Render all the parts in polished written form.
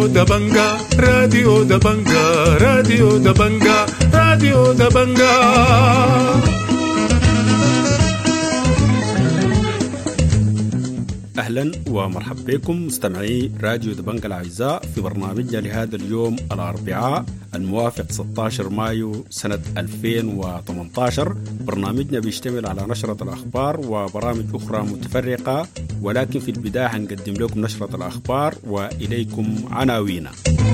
راديو دبنجا راديو دبنجا راديو دبنجا راديو دبنجا. أهلا ومرحبا بكم مستمعي راديو دبنجا الأعزاء في برنامجنا لهذا اليوم الأربعاء الموافق 16 مايو سنة 2018. برنامجنا بيشتمل على نشرة الأخبار وبرامج أخرى متفرقة، ولكن في البداية هنقدم لكم نشرة الأخبار وإليكم عناوينها.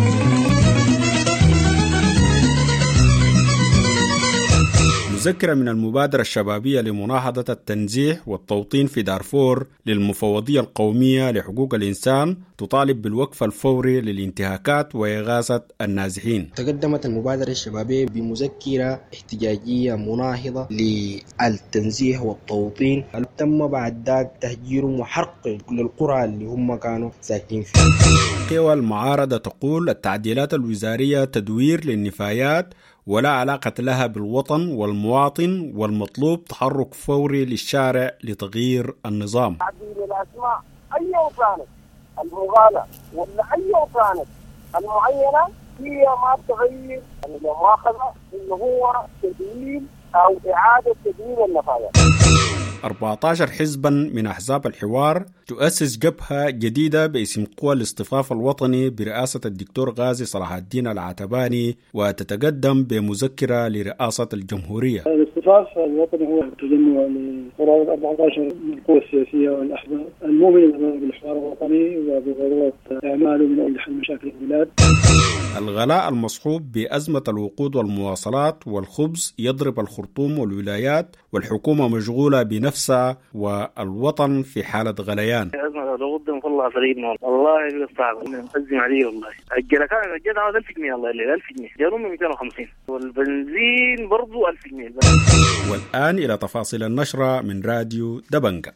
مذكرة من المبادرة الشبابية لمناهضة التنزيح والتوطين في دارفور للمفوضية القومية لحقوق الإنسان تطالب بالوقف الفوري للانتهاكات وإغاثة النازحين. تقدمت المبادرة الشبابية بمذكرة احتجاجية مناهضة للتنزيح والتوطين، تم بعد ذلك تهجيرهم وحرق كل القرى اللي هم كانوا ساكنين فيها. قوى المعارضة تقول التعديلات الوزارية تدوير للنفايات ولا علاقة لها بالوطن والمواطن، والمطلوب تحرك فوري للشارع لتغيير النظام. تعديل الأسماء أي كانت المغالة ولا أي كانت المعينة هي ما تغير المؤاخذة إنه هو تدوير أو إعادة تدوير النفايات. 14 حزبا من أحزاب الحوار تؤسس جبهة جديدة باسم قوى الاصطفاف الوطني برئاسة الدكتور غازي صلاح الدين العتباني، وتتقدم بمذكرة لرئاسة الجمهورية. الاصطفاف الوطني هو تجمع لقرابة 14 من القوى السياسية والأحزاب المؤمنة بالحوار الوطني وبضرورة إعماله من أجل حل مشاكل البلاد. الغلاء المصحوب بأزمة الوقود والمواصلات والخبز يضرب الخرطوم والولايات، والحكومة مشغولة بنفسها والوطن في حالة غليان. أزمة الوقود والله فريدنا والله بيستعب نقزم عليه والله. الجركان الجدع 1000 جنيه الله الليل 1000 جنيه جارون 250 والبنزين برضو 1000 جنيه. والآن إلى تفاصيل النشرة من راديو دبنجا.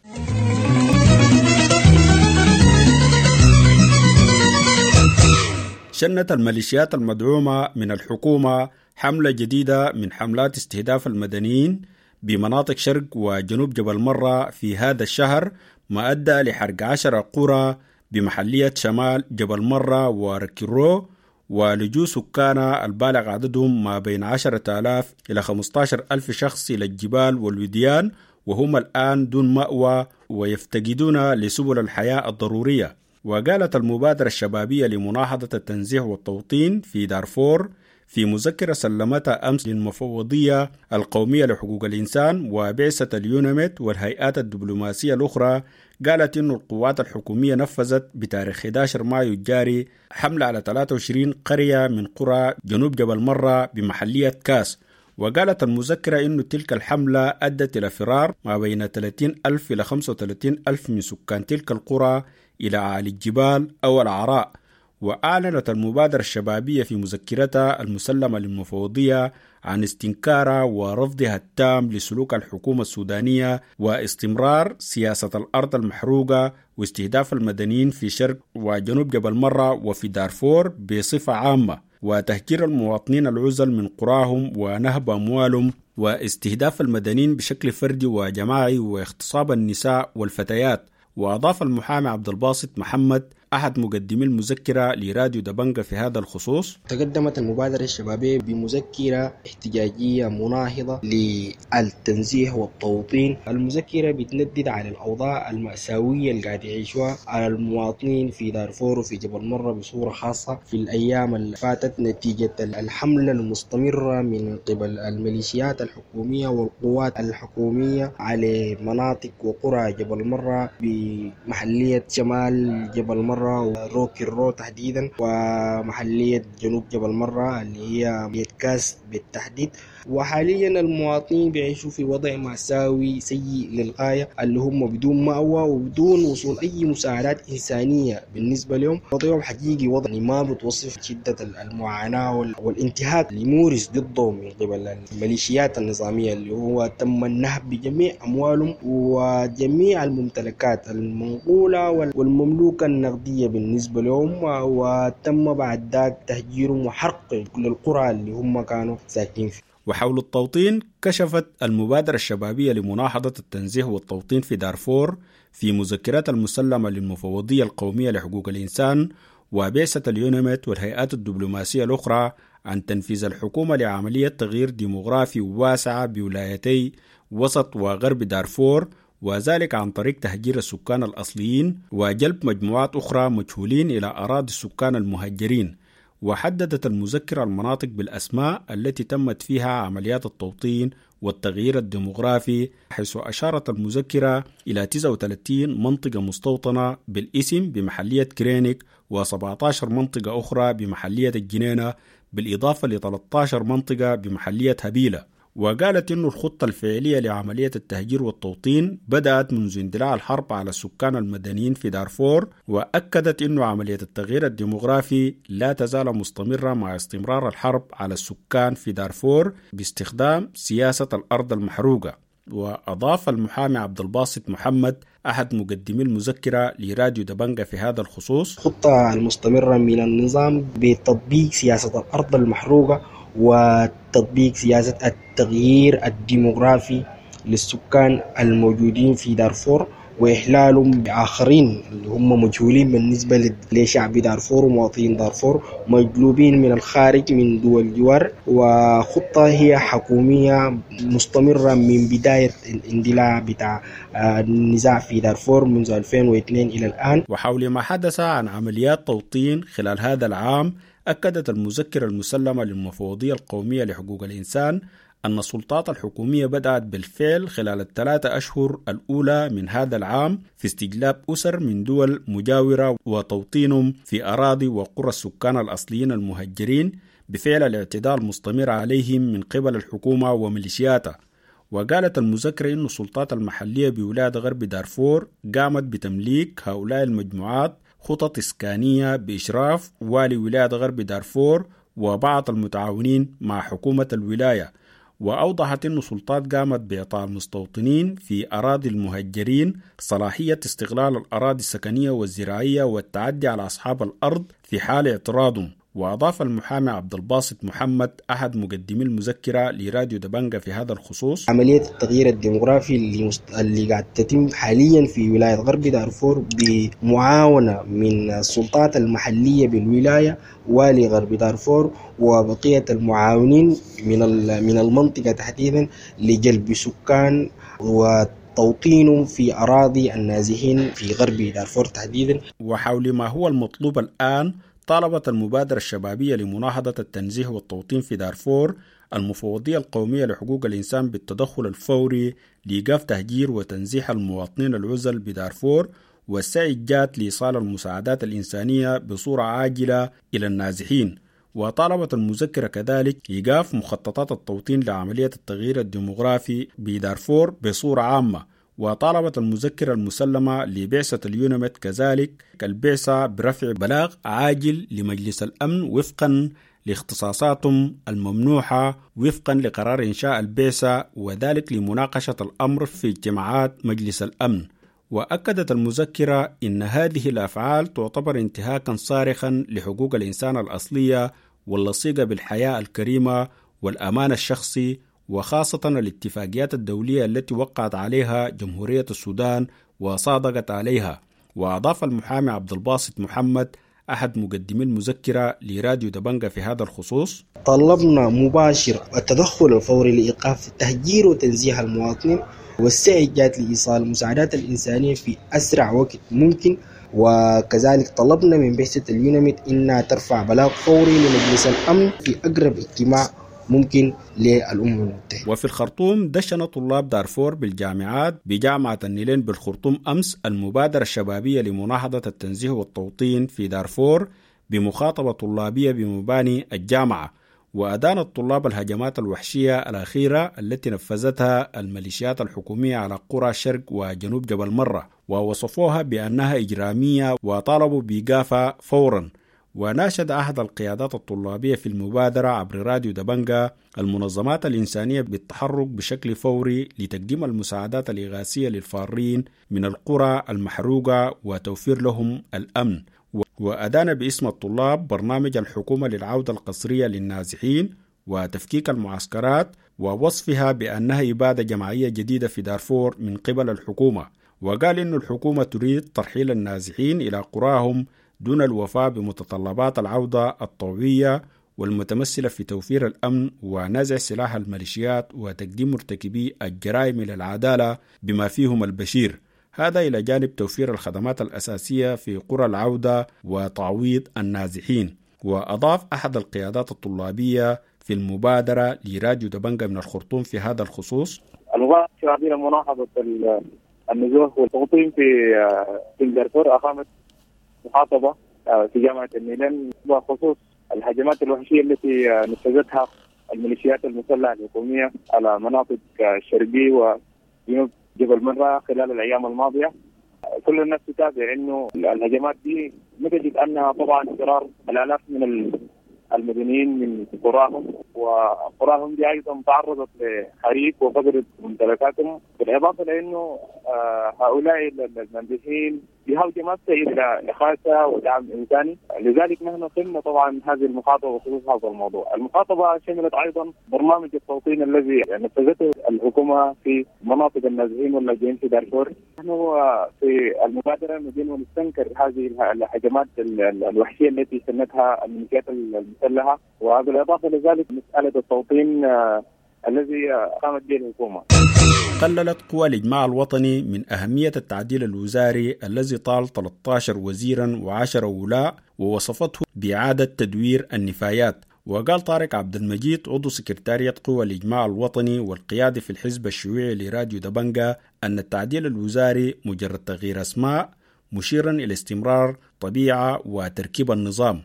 شنت الميليشيات المدعومة من الحكومة حملة جديدة من حملات استهداف المدنيين بمناطق شرق وجنوب جبل مرة في هذا الشهر، ما أدى لحرق 10 قرى بمحلية شمال جبل مرة وركيرو، ولجوء سكان البالغ عددهم ما بين 10,000 إلى 15,000 شخص إلى الجبال والوديان، وهم الآن دون مأوى ويفتقدون لسبل الحياة الضرورية. وقالت المبادرة الشبابية لمناهضة التنزيح والتوطين في دارفور في مذكرة سلمتها أمس للمفوضية القومية لحقوق الإنسان وبعثة اليونمت والهيئات الدبلوماسية الأخرى، قالت إن القوات الحكومية نفذت بتاريخ 11 مايو الجاري حملة على 23 قرية من قرى جنوب جبل مرة بمحلية كاس. وقالت المذكرة إن تلك الحملة أدت إلى فرار ما بين 30,000 إلى 35,000 من سكان تلك القرى إلى أعالي الجبال أو العراء. وأعلنت المبادرة الشبابية في مذكرتها المسلمة للمفوضية عن استنكارها ورفضها التام لسلوك الحكومة السودانية واستمرار سياسة الأرض المحروقة واستهداف المدنيين في شرق وجنوب جبل مرة وفي دارفور بصفة عامة، وتهجير المواطنين العزل من قراهم ونهب أموالهم، واستهداف المدنيين بشكل فردي وجماعي، واغتصاب النساء والفتيات. وأضاف المحامي عبد الباسط محمد أحد مقدمي المذكرة لراديو دبنجا في هذا الخصوص: تقدمت المبادرة الشبابية بمذكرة احتجاجية مناهضة للتنزيح والتوطين. المذكرة بتندد على الأوضاع المأساوية اللي قاعد يعيشوها على المواطنين في دارفور وفي جبل مرة بصورة خاصة في الأيام اللي فاتت نتيجة الحملة المستمرة من قبل الميليشيات الحكومية والقوات الحكومية على مناطق وقرى جبل مرة بمحلية شمال جبل مرة وروكيرو تحديدا، ومحلية جنوب جبل مرة اللي هي كاس بالتحديد. وحاليا المواطنين بيعيشوا في وضع مأساوي سيء للغاية، اللي هم بدون مأوى وبدون وصول أي مساعدات إنسانية بالنسبة لهم. وضعهم حقيقي وضع ما بتوصف شدة المعاناة والانتهاك اللي مورس ضدهم من قبل الميليشيات النظامية، اللي هو تم النهب بجميع أموالهم وجميع الممتلكات المنقولة والمملوكة النقدية بالنسبة لهم، وتم بعد ذلك تهجيرهم وحرق كل القرى اللي هم كانوا ساكنين فيها. وحول التوطين، كشفت المبادرة الشبابية لمناهضة التنزيح والتوطين في دارفور في مذكرات المسلمة للمفوضية القومية لحقوق الإنسان وبعثة اليونمت والهيئات الدبلوماسية الأخرى عن تنفيذ الحكومة لعملية تغيير ديموغرافي واسعة بولايتي وسط وغرب دارفور، وذلك عن طريق تهجير السكان الأصليين وجلب مجموعات أخرى مجهولين إلى أراضي السكان المهجرين. وحددت المذكرة المناطق بالأسماء التي تمت فيها عمليات التوطين والتغيير الديموغرافي، حيث أشارت المذكرة إلى 39 منطقة مستوطنة بالاسم بمحلية كرينيك و17 منطقة أخرى بمحلية الجنينة، بالإضافة ل 13 منطقة بمحلية هبيلة. وقالت إنه الخطة الفعلية لعملية التهجير والتوطين بدأت منذ اندلاع الحرب على السكان المدنيين في دارفور، وأكدت إنه عملية التغيير الديموغرافي لا تزال مستمرة مع استمرار الحرب على السكان في دارفور باستخدام سياسة الأرض المحروقة. وأضاف المحامي عبد الباسط محمد أحد مقدمي المذكرة لراديو دبنجة في هذا الخصوص: الخطة المستمرة من النظام بتطبيق سياسة الأرض المحروقة وتطبيق سياسة التغيير الديموغرافي للسكان الموجودين في دارفور، وإحلالهم بآخرين اللي هم مجهولين بالنسبة لشعب دارفور ومواطنين دارفور مجلوبين من الخارج من دول جوار. وخطة هي حكومية مستمرة من بداية الاندلاع بتاع النزاع في دارفور منذ 2002 إلى الآن. وحول ما حدث عن عمليات توطين خلال هذا العام، أكدت المذكرة المسلمة للمفوضية القومية لحقوق الإنسان أن السلطات الحكومية بدأت بالفعل خلال ال3 أشهر الأولى من هذا العام في استجلاب أسر من دول مجاورة وتوطينهم في أراضي وقرى السكان الأصليين المهجرين بفعل الاعتداء المستمر عليهم من قبل الحكومة وميليشياتها. وقالت المذكرة أن السلطات المحلية بولاية غرب دارفور قامت بتمليك هؤلاء المجموعات خطط إسكانية بإشراف والي ولاية غرب دارفور وبعض المتعاونين مع حكومة الولاية. وأوضحت أن السلطات قامت بإعطاء المستوطنين في أراضي المهجرين صلاحية استغلال الأراضي السكنية والزراعية والتعدي على أصحاب الأرض في حال اعتراضهم. وأضاف المحامي عبد الباسط محمد أحد مقدمي المذكرة لراديو دبنجة في هذا الخصوص: عملية التغيير الديموغرافي اللي قاعد تتم حاليا في ولاية غرب دارفور بمعاونة من السلطات المحلية بالولاية، والي غرب دارفور وبقية المعاونين من المنطقة تحديدا لجلب سكان وتوطينهم في أراضي النازحين في غرب دارفور تحديدا. وحول ما هو المطلوب الآن، طالبت المبادرة الشبابية لمناهضة التنزيه والتوطين في دارفور المفوضية القومية لحقوق الإنسان بالتدخل الفوري لإيقاف تهجير وتنزيح المواطنين العزل بدارفور، والسعي الجاد لإيصال المساعدات الإنسانية بصورة عاجلة إلى النازحين. وطالبت المذكرة كذلك إيقاف مخططات التوطين لعملية التغيير الديموغرافي بدارفور بصورة عامة. وطالبت المذكرة المسلمة لبعثة اليونمت كذلك البعثة برفع بلاغ عاجل لمجلس الأمن وفقا لاختصاصاتهم الممنوحة وفقا لقرار إنشاء البعثة، وذلك لمناقشة الأمر في اجتماعات مجلس الأمن. وأكدت المذكرة إن هذه الأفعال تعتبر انتهاكا صارخا لحقوق الإنسان الأصلية واللصيقة بالحياة الكريمة والأمان الشخصي، وخاصة الاتفاقيات الدولية التي وقعت عليها جمهورية السودان وصادقت عليها. وأضاف المحامي عبد الباسط محمد أحد مقدمي المذكرة لراديو دبنجة في هذا الخصوص: طلبنا مباشر التدخل الفوري لإيقاف التهجير وتنزيح المواطنين والسعي الجاد لإيصال المساعدات الإنسانية في أسرع وقت ممكن. وكذلك طلبنا من بعثة اليونمت إنها ترفع بلاغ فوري لمجلس الأمن في أقرب اجتماع ممكن للأمم المتحدة. وفي الخرطوم دشن طلاب دارفور بالجامعات بجامعة النيلين بالخرطوم أمس المبادرة الشبابية لمناهضة التنزيه والتوطين في دارفور بمخاطبة طلابية بمباني الجامعة. وأدان الطلاب الهجمات الوحشية الأخيرة التي نفذتها الميليشيات الحكومية على قرى شرق وجنوب جبل مرة، ووصفوها بأنها إجرامية وطالبوا بإيقافها فورا. وناشد أحد القيادات الطلابية في المبادرة عبر راديو دبنجة المنظمات الإنسانية بالتحرك بشكل فوري لتقديم المساعدات الإغاثية للفارين من القرى المحروقة وتوفير لهم الأمن. وأدان باسم الطلاب برنامج الحكومة للعودة القسرية للنازحين وتفكيك المعسكرات، ووصفها بأنها إبادة جماعية جديدة في دارفور من قبل الحكومة. وقال إن الحكومة تريد ترحيل النازحين إلى قراهم دون الوفاء بمتطلبات العودة الطوعية والمتمثلة في توفير الأمن ونزع سلاح الميليشيات وتقديم مرتكبي الجرائم إلى العدالة بما فيهم البشير، هذا إلى جانب توفير الخدمات الأساسية في قرى العودة وتعويض النازحين. وأضاف أحد القيادات الطلابية في المبادرة لراديو دبنجة من الخرطوم في هذا الخصوص: المبادرة الشعبية مناهضة النزوح والتوطين في دارفور أقامت محاضرة في جامعة النيلان بخصوص الهجمات الوحشية التي نفذتها الميليشيات المسلحة الحكومية على مناطق الشرقي وجنوب جبل مرة خلال الأيام الماضية. كل الناس تتابع إنه الهجمات دي نتجد أنها طبعا فرار الآلاف من المدنيين من قراهم، وقراهم دي أيضا تعرضت لحريق وفقدت ممتلكاتهم، بالإضافة لأنه هؤلاء المنزحين بحاجة ماسة إلى إغاثة ودعم إنساني. لذلك نحن قمنا طبعا هذه المخاطبة بخصوص هذا الموضوع. المخاطبة شملت أيضا برنامج التوطين الذي نفذته الحكومة في مناطق النازحين واللاجئين في دارفور. نحن في المبادرة نريد ونستنكر هذه الهجمات الوحشية التي سنتها الميليشيات المسلحة، وبالإضافة لذلك مسألة التوطين الذي قامت به الحكومة. قللت قوى الإجماع الوطني من أهمية التعديل الوزاري الذي طال 13 وزيرا و10 ولاء ووصفته بإعادة تدوير النفايات. وقال طارق عبد المجيد عضو سكرتارية قوى الإجماع الوطني والقيادي في الحزب الشيوعي لراديو دبنجة أن التعديل الوزاري مجرد تغيير أسماء، مشيرا إلى استمرار طبيعة وتركيب النظام،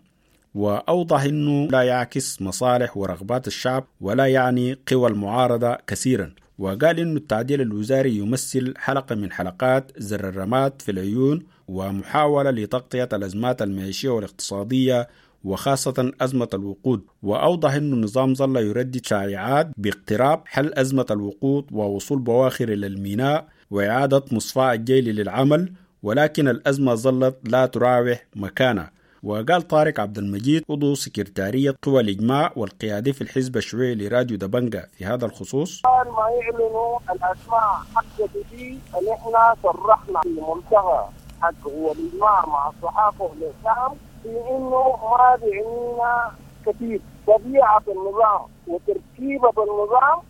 وأوضح أنه لا يعكس مصالح ورغبات الشعب ولا يعني قوى المعارضة كثيرا. وقال أن التعديل الوزاري يمثل حلقة من حلقات زر الرماد في العيون ومحاولة لتغطية الأزمات المعيشية والاقتصادية وخاصة أزمة الوقود. وأوضح أن النظام ظل يردد شائعات باقتراب حل أزمة الوقود ووصول بواخر إلى الميناء وإعادة مصفاة الجيل للعمل، ولكن الأزمة ظلت لا تراوح مكانها. وقال طارق عبد المجيد عضو سكرتارية قوى الإجماع والقيادي في الحزب الشيوعي لراديو دبنجة في هذا الخصوص: ما يعلنوا الأسماء حقة دي اللي احنا صرحنا في منتهى حق هو الإجماع مع الصحافة والإعلام في إنه ما بيعنينا كثير. طبيعة النظام وتركيبة النظام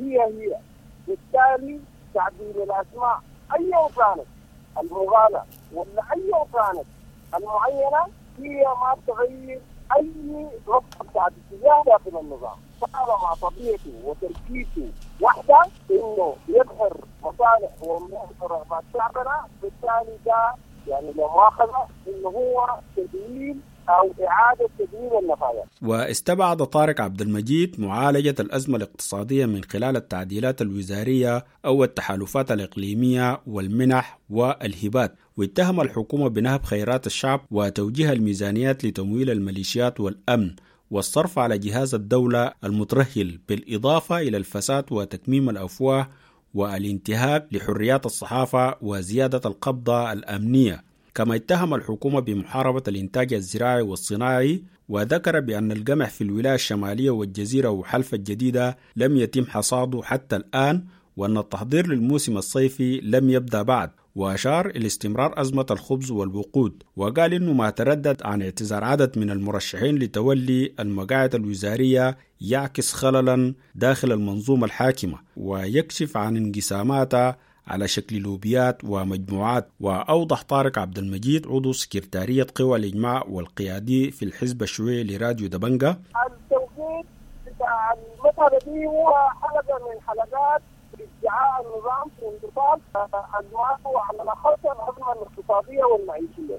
هي بالتالي تعديل الأسماء أي كانت المغالة ولا أي كانت المعينة هي ما تغير أي نقطة بتاعت اتجاه داخل النظام، طالما طبيعته وتركيبته واحدة إنه يظهر مصالح ورغبات شعبنا، بالتالي ده يعني لو مؤاخذة إنه هو تدوير أو إعادة تدوير النفايات. واستبعد طارق عبد المجيد معالجة الأزمة الاقتصادية من خلال التعديلات الوزارية أو التحالفات الإقليمية والمنح والهبات، واتهم الحكومة بنهب خيرات الشعب وتوجيه الميزانيات لتمويل الميليشيات والأمن والصرف على جهاز الدولة المترهل، بالإضافة إلى الفساد وتكميم الأفواه والانتهاك لحريات الصحافة وزيادة القبضة الأمنية. كما اتهم الحكومة بمحاربة الإنتاج الزراعي والصناعي، وذكر بأن القمح في الولاية الشمالية والجزيرة وحلفة الجديدة لم يتم حصاده حتى الآن، وأن التحضير للموسم الصيفي لم يبدأ بعد، وأشار إلى استمرار أزمة الخبز والوقود. وقال إنه ما تردد عن اعتذار عدد من المرشحين لتولي المقاعد الوزارية يعكس خللا داخل المنظومة الحاكمة ويكشف عن انقساماتها على شكل لوبيات ومجموعات. وأوضح طارق عبد المجيد عضو سكرتارية قوى الإجماع والقيادي في الحزب الشيوعي لراديو دبنجة: التوقيت بتاع المسألة دي هو حلقة من حلقات ادعاء النظام في انتصال أزماته على الأخص الأزمة الاقتصادية والمعيشية.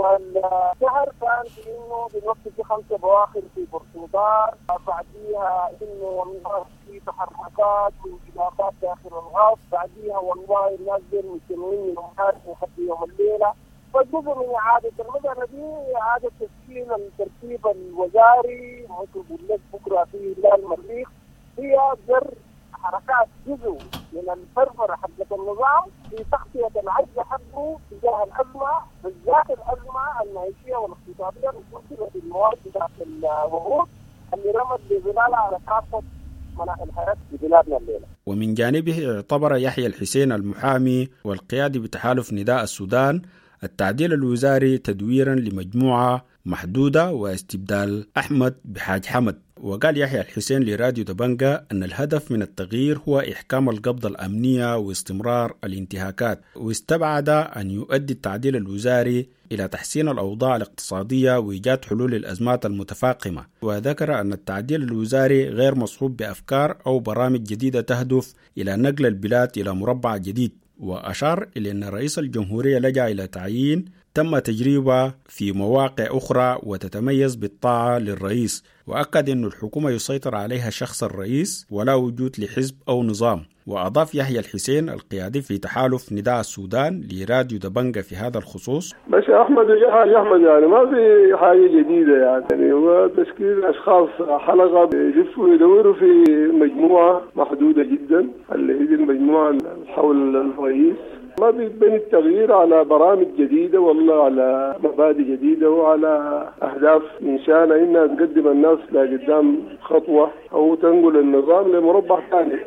والشهر كان في إنه بنوقف في 5 بواخر في برسودار، بعديها إنه والله في تحركات وانطلاقات داخل الغاز، بعديها والله الناس دول مستمرين من امبارح لحد يوم الليلة. فجزء من إعادة المسألة دي إعادة تشكيل الترتيب الوزاري، ممكن يقول لك بكرة في هلال المريخ، هي زر حركات جزء من الفرفرة حقت النظام في تغطية العجز حقه تجاه الأزمة، بالذات الأزمة المعيشية والاقتصادية المشكلة في المواد بتاعت الوقود اللي رمت بظلالها على كافة مناحي الحياة في بلادنا الليلة. ومن جانبه اعتبر يحيى الحسين المحامي والقيادي بتحالف نداء السودان التعديل الوزاري تدويرا لمجموعة محدودة واستبدال أحمد بحاج حمد. وقال يحيى الحسين لراديو دبنجة أن الهدف من التغيير هو إحكام القبضة الأمنية واستمرار الانتهاكات، واستبعد أن يؤدي التعديل الوزاري إلى تحسين الأوضاع الاقتصادية وإيجاد حلول للأزمات المتفاقمة. وذكر أن التعديل الوزاري غير مصحوب بأفكار أو برامج جديدة تهدف إلى نقل البلاد إلى مربع جديد. وأشار إلى أن رئيس الجمهورية لجأ إلى تعيين تم تجربة في مواقع أخرى وتتميز بالطاعة للرئيس، وأكد أن الحكومة يسيطر عليها شخص الرئيس ولا وجود لحزب أو نظام. وأضاف يحيى الحسين القيادي في تحالف نداء السودان لراديو دبنجة في هذا الخصوص: بس أحمد يعني ما في حاجة جديدة، يعني هو تشكيل أشخاص حلقة يلفوا يدوروا في مجموعة محدودة جدا اللي هي المجموعة حول الرئيس. ما بيبني التغيير على برامج جديدة ولا على مبادئ جديدة وعلى أهداف من شأن إنها تقدم الناس لقدام خطوة أو تنقل النظام لمربع ثاني.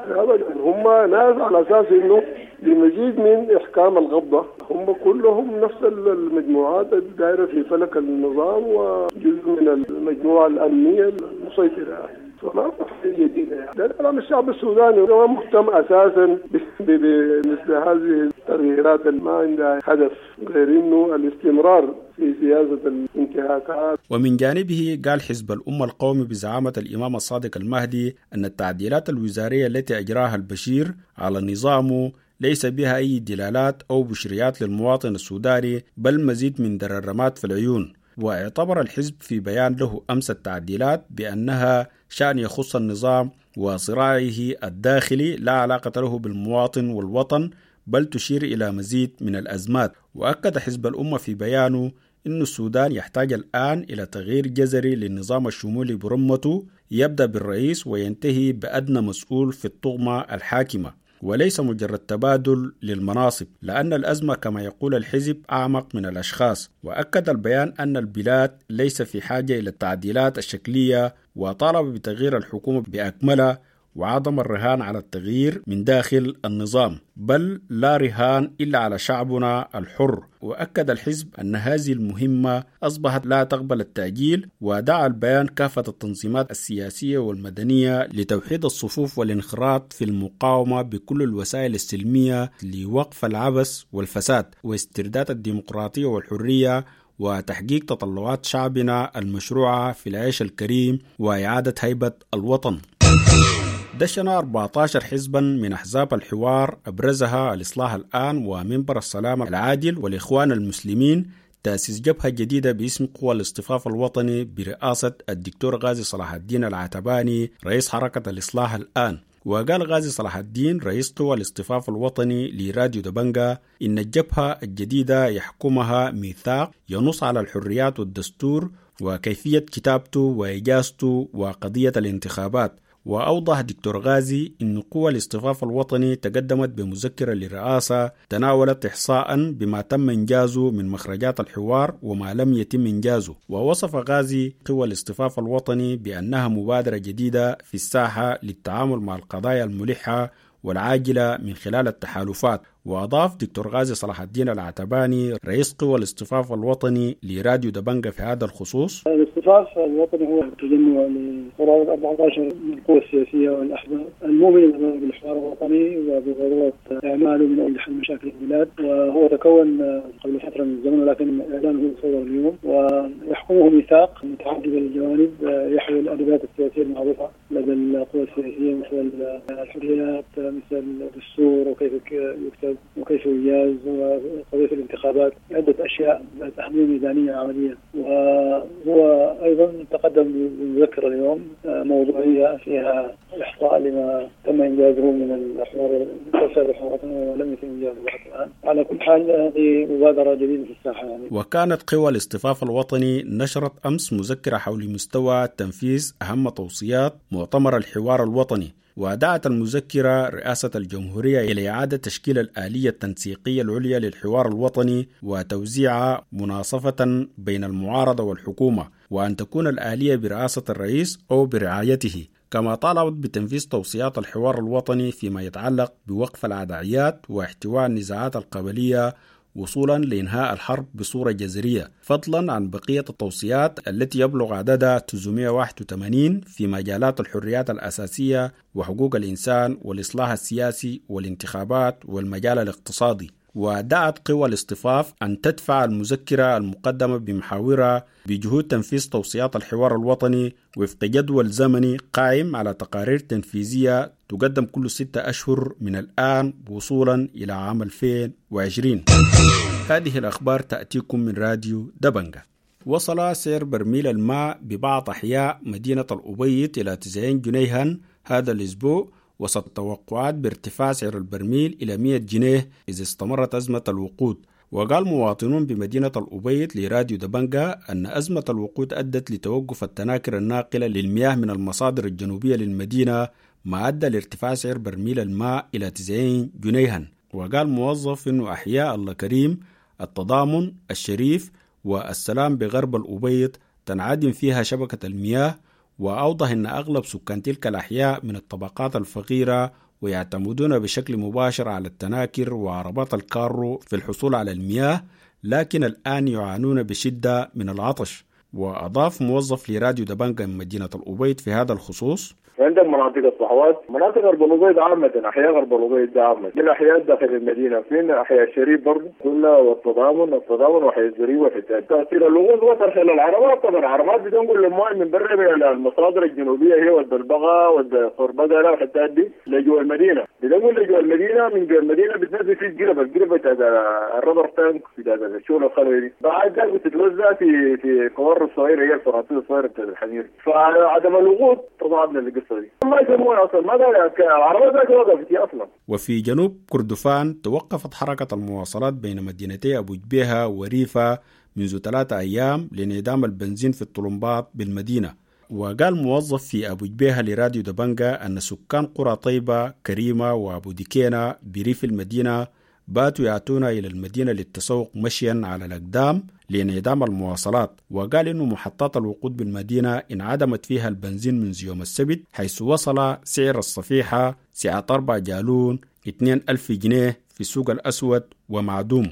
هم ناس على أساس إنه لمزيد من إحكام القبضة، هم كلهم نفس المجموعات الدائرة في فلك النظام وجزء من المجموعة الأمنية المسيطرة. فما في جديدة لأن الشعب السوداني ما مهتم أساسا بمثل هذه التغييرات اللي ما عندها هدف غير إنه الاستمرار في سياسة الانتهاكات. ومن جانبه قال حزب الأمة القومي بزعامة الإمام الصادق المهدي أن التعديلات الوزارية التي أجراها البشير على نظامه ليس بها أي دلالات أو بشريات للمواطن السوداني، بل مزيد من دررمات في العيون. واعتبر الحزب في بيان له أمس التعديلات بأنها شأن يخص النظام وصراعه الداخلي لا علاقة له بالمواطن والوطن، بل تشير إلى مزيد من الأزمات. وأكد حزب الأمة في بيانه أن السودان يحتاج الآن إلى تغيير جذري للنظام الشمولي برمته، يبدأ بالرئيس وينتهي بأدنى مسؤول في الطغمة الحاكمة، وليس مجرد تبادل للمناصب، لأن الأزمة كما يقول الحزب أعمق من الأشخاص. وأكد البيان أن البلاد ليس في حاجة إلى التعديلات الشكلية، وطالب بتغيير الحكومة بأكملها وعدم الرهان على التغيير من داخل النظام، بل لا رهان إلا على شعبنا الحر. وأكد الحزب أن هذه المهمة أصبحت لا تقبل التأجيل، ودعا البيان كافة التنظيمات السياسية والمدنية لتوحيد الصفوف والانخراط في المقاومة بكل الوسائل السلمية لوقف العبث والفساد واسترداد الديمقراطية والحرية وتحقيق تطلعات شعبنا المشروعة في العيش الكريم وإعادة هيبة الوطن. دشن 14 حزبا من أحزاب الحوار أبرزها الإصلاح الآن ومنبر السلام العادل والإخوان المسلمين تأسيس جبهة جديدة باسم قوى الاصطفاف الوطني برئاسة الدكتور غازي صلاح الدين العتباني رئيس حركة الإصلاح الآن. وقال غازي صلاح الدين رئيس قوى الاصطفاف الوطني لراديو دبنجة إن الجبهة الجديدة يحكمها ميثاق ينص على الحريات والدستور وكيفية كتابته وإجازته وقضية الانتخابات. وأوضح دكتور غازي أن قوى الاصطفاف الوطني تقدمت بمذكرة للرئاسة تناولت إحصاء بما تم إنجازه من مخرجات الحوار وما لم يتم إنجازه. ووصف غازي قوى الاصطفاف الوطني بأنها مبادرة جديدة في الساحة للتعامل مع القضايا الملحة والعاجلة من خلال التحالفات. وأضاف دكتور غازي صلاح الدين العتباني رئيس قوى الاصطفاف الوطني لراديو دبنجة في هذا الخصوص: الاصطفاف الوطني هو تجمع لقرابة 14 من القوى السياسية والأحزاب المؤمنة بالحوار الوطني وبضرورة إعماله من أجل حل مشاكل البلاد. وهو تكون قبل فترة من الزمن ولكن إعلانه صدر اليوم، ويحكمه ميثاق متعدد الجوانب يحوي الأدبيات السياسية المعروفة لدى القوى السياسية مثل الحريات، مثل الدستور وكيف يكتب وكيف يجاز، وقضية الانتخابات، عدة أشياء تحديد ميزانية عملية. وهو أيضا تقدم بمذكرة اليوم موضوعية فيها إحصاء لما تم إنجازه من الحوار ولم يتم إنجازه حتى الآن. على كل حال هذه مبادرة جديدة في الساحة يعني. وكانت قوى الاصطفاف الوطني نشرت أمس مذكرة حول مستوى تنفيذ أهم توصيات مؤتمر الحوار الوطني. ودعت المذكرة رئاسة الجمهورية إلى إعادة تشكيل الآلية التنسيقية العليا للحوار الوطني وتوزيعها مناصفة بين المعارضة والحكومة، وأن تكون الآلية برئاسة الرئيس أو برعايته. كما طالبت بتنفيذ توصيات الحوار الوطني فيما يتعلق بوقف العدائيات واحتواء النزاعات القبلية وصولا لإنهاء الحرب بصورة جذرية، فضلا عن بقية التوصيات التي يبلغ عددها 981 في مجالات الحريات الأساسية وحقوق الإنسان والإصلاح السياسي والانتخابات والمجال الاقتصادي. ودعت قوى الاصطفاف أن تدفع المذكرة المقدمة بمحاورها بجهود تنفيذ توصيات الحوار الوطني وفق جدول زمني قائم على تقارير تنفيذية تقدم كل 6 أشهر من الآن وصولا إلى عام 2020. هذه الأخبار تأتيكم من راديو دبنجة. وصل سعر برميل الماء ببعض أحياء مدينة الأبيض إلى 90 جنيها هذا الأسبوع، وسط توقعات بارتفاع سعر البرميل إلى 100 جنيه إذا استمرت أزمة الوقود. وقال مواطنون بمدينة الأبيض لراديو دبنجة أن أزمة الوقود أدت لتوقف التناكر الناقلة للمياه من المصادر الجنوبية للمدينة، ما أدى لارتفاع سعر برميل الماء إلى 90 جنيها. وقال موظف أنه أحياء الله كريم، التضامن، الشريف والسلام بغرب الأبيض تنعدم فيها شبكة المياه، وأوضح أن أغلب سكان تلك الأحياء من الطبقات الفقيرة ويعتمدون بشكل مباشر على التناكر وعربات الكارو في الحصول على المياه، لكن الآن يعانون بشدة من العطش. وأضاف موظف لراديو دبنجة من مدينة الأبيض في هذا الخصوص: عندنا مناطق الصحوات، مناطق غرب الأبيض عامة، أحياء غرب الأبيض عامة، من الأحياء داخل المدينة، فينا أحياء الشريف برضه كلها، والتضامن وحي الزريب وحتى تأثير الوقود وترحل العربات. طبعا العربات بتنقل الماء من برا من المصادر الجنوبية هي والبلبغة والصربقة وحتى دي لجوا المدينة، بتنقل لجوا المدينة، من جوا المدينة بتنزل في القربة الربر تانك في الشغل الخلوي دي، بعد ذلك بتتوزع في قوار الصغيرة هي الفراتيس الصغيرة بتاعت الحمير. فعدم الوقود طبعا اللي وفي جنوب كردفان توقفت حركة المواصلات بين مدينتي أبو جبيهة وريفة منذ 3 أيام لانعدام البنزين في الطلمبات بالمدينة. وقال موظف في أبو جبيهة لراديو دبنجة أن سكان قرى طيبة كريمة وأبو ديكينة بريف المدينة باتوا يأتون إلى المدينة للتسوق مشيا على الأقدام لانعدام المواصلات. وقال إنه محطات الوقود بالمدينة انعدمت فيها البنزين منذ يوم السبت، حيث وصل سعر الصفيحة سعة 4 جالون 2,000 جنيه في السوق الأسود ومعدوم.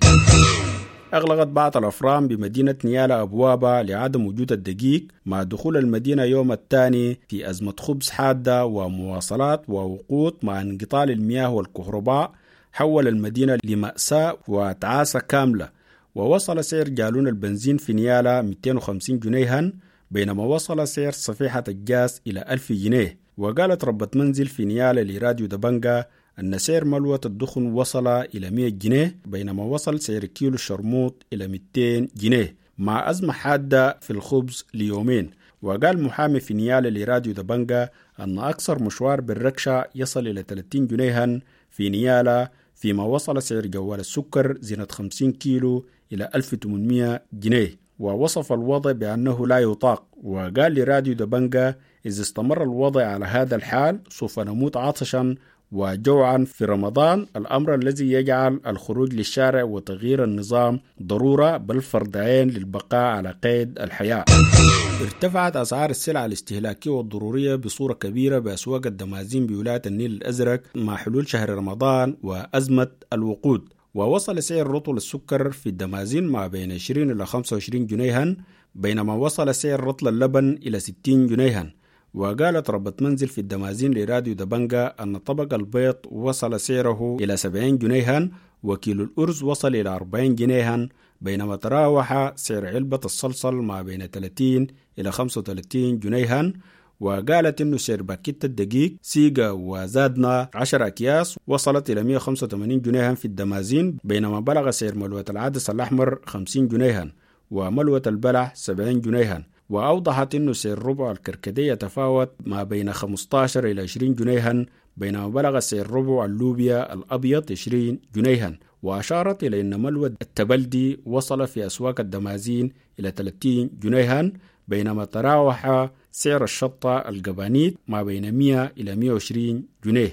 أغلقت بعض الأفران بمدينة نيالا أبوابة لعدم وجود الدقيق، مع دخول المدينة يوم الثاني في أزمة خبز حادة ومواصلات ووقود مع انقطاع المياه والكهرباء حول المدينة لمأساة وتعاسة كاملة. ووصل سعر جالون البنزين في نيالا 250 جنيها، بينما وصل سعر صفيحة الجاز إلى 1000 جنيه. وقالت ربة منزل في نيالا لراديو دبنجة أن سعر ملوة الدخن وصل إلى 100 جنيه، بينما وصل سعر كيلو الشرموط إلى 200 جنيه، مع أزمة حادة في الخبز ليومين. وقال محامي في نيالا لراديو دبنجة أن أكثر مشوار بالركشة يصل إلى 30 جنيها في نيالا، فيما وصل سعر جوال السكر زينة 50 كيلو إلى 1800 جنيه. ووصف الوضع بأنه لا يطاق. وقال لراديو دبنجة: إذا استمر الوضع على هذا الحال سوف نموت عطشا وجوعا في رمضان، الأمر الذي يجعل الخروج للشارع وتغيير النظام ضرورة بل فرض عين للبقاء على قيد الحياة. ارتفعت أسعار السلع الاستهلاكية والضرورية بصورة كبيرة بأسواق الدمازين بولاية النيل الأزرق مع حلول شهر رمضان وأزمة الوقود. ووصل سعر رطل السكر في الدمازين ما بين 20 إلى 25 جنيها، بينما وصل سعر رطل اللبن إلى 60 جنيها. وقالت ربة منزل في الدمازين لراديو دبنجة أن طبق البيض وصل سعره إلى 70 جنيها، وكيلو الأرز وصل إلى 40 جنيها، بينما تراوح سعر علبة الصلصل ما بين 30 إلى 35 جنيها. وقالت إنه سعر باكيت الدقيق سيجا وزادنا 10 أكياس وصلت إلى 185 جنيها في الدمازين، بينما بلغ سعر ملوة العدس الأحمر 50 جنيها وملوة البلح 70 جنيها. وأوضحت إنه سعر ربع الكركديه يتفاوت ما بين 15 إلى 20 جنيها، بينما بلغ سعر ربع اللوبيا الأبيض 20 جنيها. وأشارت إلى أن ملوى التبلدي وصل في أسواق الدمازين إلى 30 جنيها، بينما تراوح سعر الشطة القبانيت ما بين 100 إلى 120 جنيه.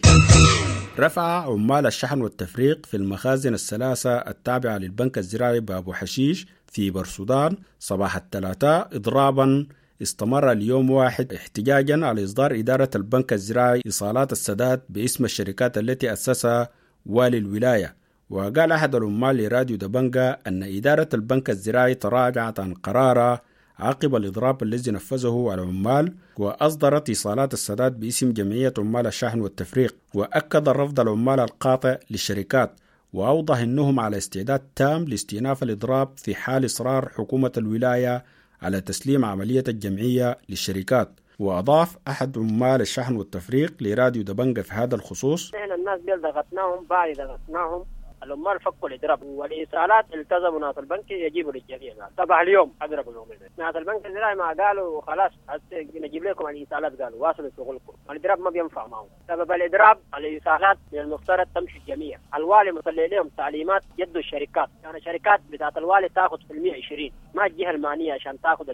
رفع عمال الشحن والتفريق في المخازن الثلاثة التابعة للبنك الزراعي بأبو حشيش في برسودان صباح الثلاثاء إضرابا استمر اليوم واحد احتجاجا على إصدار إدارة البنك الزراعي إيصالات السداد باسم الشركات التي أسسها والي الولاية. وقال أحد العمال لراديو دبنجة أن إدارة البنك الزراعي تراجعت عن قرارها عقب الإضراب الذي نفذه على العمال، وأصدرت إيصالات السداد باسم جمعية عمال الشحن والتفريق، وأكد رفض العمال القاطع للشركات، وأوضح أنهم على استعداد تام لاستئناف الإضراب في حال إصرار حكومة الولاية على تسليم عملية الجمعية للشركات. وأضاف أحد عمال الشحن والتفريق لراديو دبنجة في هذا الخصوص: احنا الناس دي ضغطناهم، بعد ضغطناهم العمال فكوا الإضراب والإيصالات التزموا ناس البنك يجيبوا للجميع. طبعا اليوم أضربوا اليومين ناس البنك الزراعي ما قالوا خلاص نجيب لكم الإيصالات، قالوا واصلوا شغلكم، الإضراب ما بينفع معهم. سبب الإضراب الإيصالات من المفترض تمشي الجميع. الوالي مصلي لهم تعليمات يدوا الشركات، يعني الشركات بتاعت الوالي تاخذ في 120، ما الجهة المعنية عشان تاخذ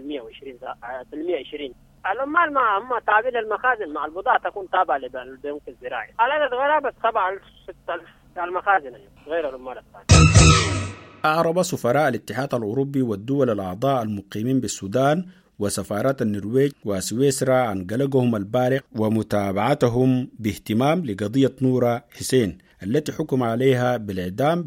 120. العمال ما هم تابعين للمخازن، مع البضاعة تكون تابعة للبنك الزراعي. العدد غرابة 7,000 6,000 المخازن غير العمال الثانيين. أعرب سفراء الاتحاد الأوروبي والدول الأعضاء المقيمين بالسودان وسفارات النرويج وسويسرا عن قلقهم البارق ومتابعتهم باهتمام لقضية نورة حسين التي حكم عليها بالإعدام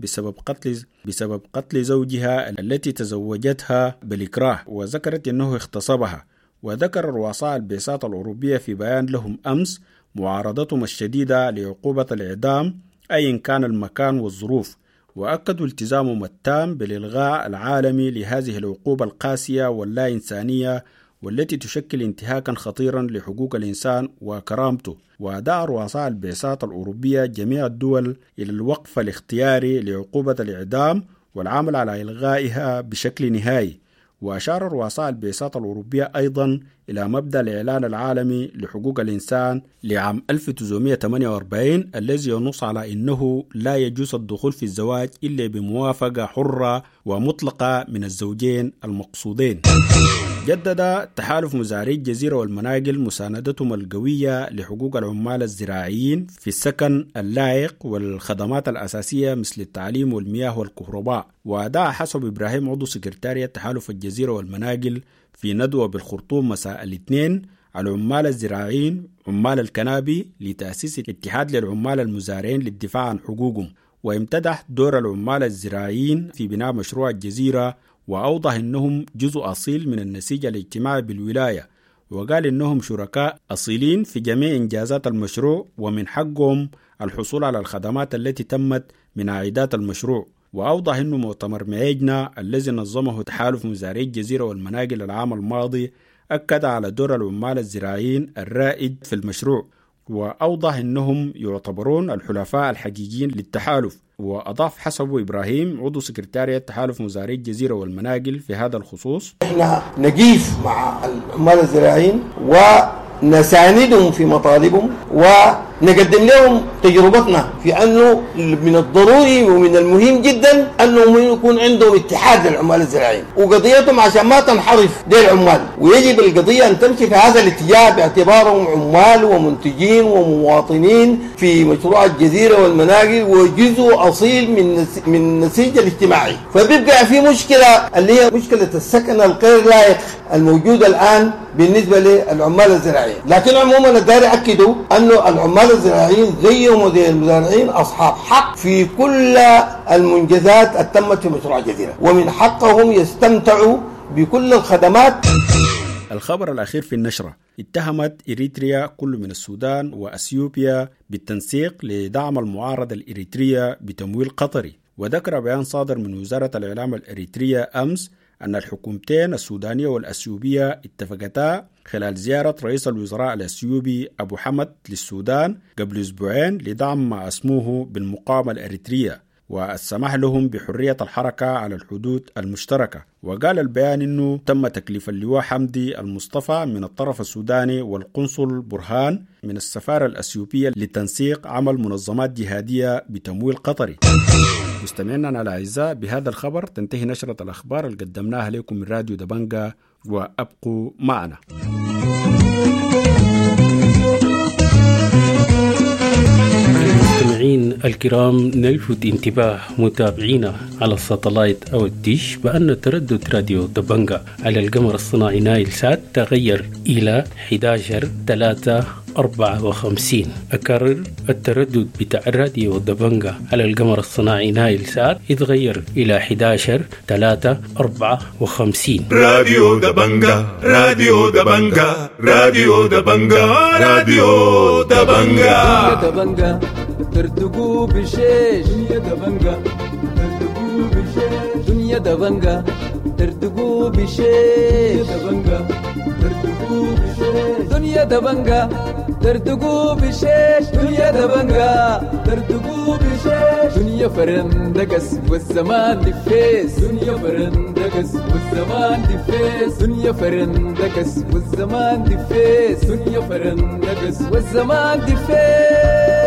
بسبب قتل زوجها التي تزوجتها بالإكراه، وذكرت أنه اغتصبها. وذكر رؤساء البعثات الأوروبية في بيان لهم أمس معارضتهم الشديدة لعقوبة الإعدام أيا كان المكان والظروف، وأكدوا التزامهم التام بالإلغاء العالمي لهذه العقوبة القاسية واللا إنسانية والتي تشكل انتهاكا خطيرا لحقوق الإنسان وكرامته. ودعا رؤساء البعثات الأوروبية جميع الدول إلى الوقف الاختياري لعقوبة الإعدام والعمل على إلغائها بشكل نهائي. وأشار رؤساء البعثات الأوروبية أيضا إلى مبدأ الإعلان العالمي لحقوق الإنسان لعام 1948 الذي ينص على أنه لا يجوز الدخول في الزواج إلا بموافقة حرة ومطلقة من الزوجين المقصودين. جدد تحالف مزارعي الجزيرة والمناقل مساندتهم القوية لحقوق العمال الزراعيين في السكن اللائق والخدمات الأساسية مثل التعليم والمياه والكهرباء. ودعا حسب إبراهيم عضو سكرتارية تحالف الجزيرة والمناقل في ندوة بالخرطوم مساء الاثنين على العمال الزراعيين عمال الكنابي لتأسيس الاتحاد للعمال المزارعين للدفاع عن حقوقهم، وامتدح دور العمال الزراعيين في بناء مشروع الجزيرة، وأوضح أنهم جزء أصيل من النسيج الاجتماعي بالولاية، وقال أنهم شركاء أصيلين في جميع إنجازات المشروع ومن حقهم الحصول على الخدمات التي تمت من عائدات المشروع. وأوضح أنه مؤتمر معيجنا الذي نظمه تحالف مزارعي الجزيرة والمناقل العام الماضي أكد على دور العمال الزراعيين الرائد في المشروع، وأوضح أنهم يعتبرون الحلفاء الحقيقيين للتحالف. وأضاف حسب إبراهيم عضو سكرتارية تحالف مزارعي الجزيرة والمناقل في هذا الخصوص: إحنا نقيف مع العمال الزراعيين ونساندهم في مطالبهم ونقدم لهم تجربتنا في أنه من الضروري ومن المهم جدا أنه يكون عندهم اتحاد للعمال الزراعيين وقضيتهم عشان ما تنحرف دي العمال، ويجب القضية أن تمشي في هذا الاتجاه باعتبارهم عمال ومنتجين ومواطنين في مشروع الجزيرة والمناقل وجزء أصيل من النسيج الاجتماعي. فبيبقى في مشكلة اللي هي مشكلة السكن الغير لائق الموجودة الآن بالنسبة للعمال الزراعيين، لكن عموما الداري أكدوا أنه العمال الزراعيين زيهم وزي المزارعين أصحاب حق في كل المنجزات التمت في مشروع الجزيرة، ومن حقهم يستمتعوا بكل الخدمات. الخبر الأخير في النشرة: اتهمت إريتريا كل من السودان وأثيوبيا بالتنسيق لدعم المعارضة الإريترية بتمويل قطري. وذكر بيان صادر من وزارة الإعلام الإريترية أمس أن الحكومتين السودانية والأثيوبية اتفقتا خلال زيارة رئيس الوزراء الأثيوبي أبو حمد للسودان قبل أسبوعين لدعم ما أسموه بالمقاومة الإريترية والسماح لهم بحرية الحركة على الحدود المشتركة. وقال البيان أنه تم تكليف اللواء حمدي المصطفى من الطرف السوداني والقنصل برهان من السفارة الأثيوبية لتنسيق عمل منظمات جهادية بتمويل قطري. مستمعينا الأعزاء، بهذا الخبر تنتهي نشرة الأخبار اللي قدمناها لكم من راديو دبنجة، وأبقوا معنا. المستمعين الكرام، نلفت انتباه متابعينا على الساتلايت أو الديش بأن تردد راديو دبنجة على القمر الصناعي نايل سات تغير إلى 11-3 54. أكرر التردد بتاع راديو دبنجا على القمر الصناعي نايل سات يتغير إلى 11-3-54. راديو دبنجا راديو دبنجا راديو دبنجا راديو دبنجا دبنجا ترتقوا بشيش دنيا دبنجا ترتقوا بشيش دنيا دبنجا ترتقوا بشيش دبنجا ترتقوا بشيش دنيا دبنجا ترتقوا بشيش دنيا دبنجا ترتقوا بشيش دنيا فرندقس والزمان دفيس دنيا فرندقس والزمان دفيس دنيا فرندقس والزمان دفيس دنيا فرندقس والزمان دفيس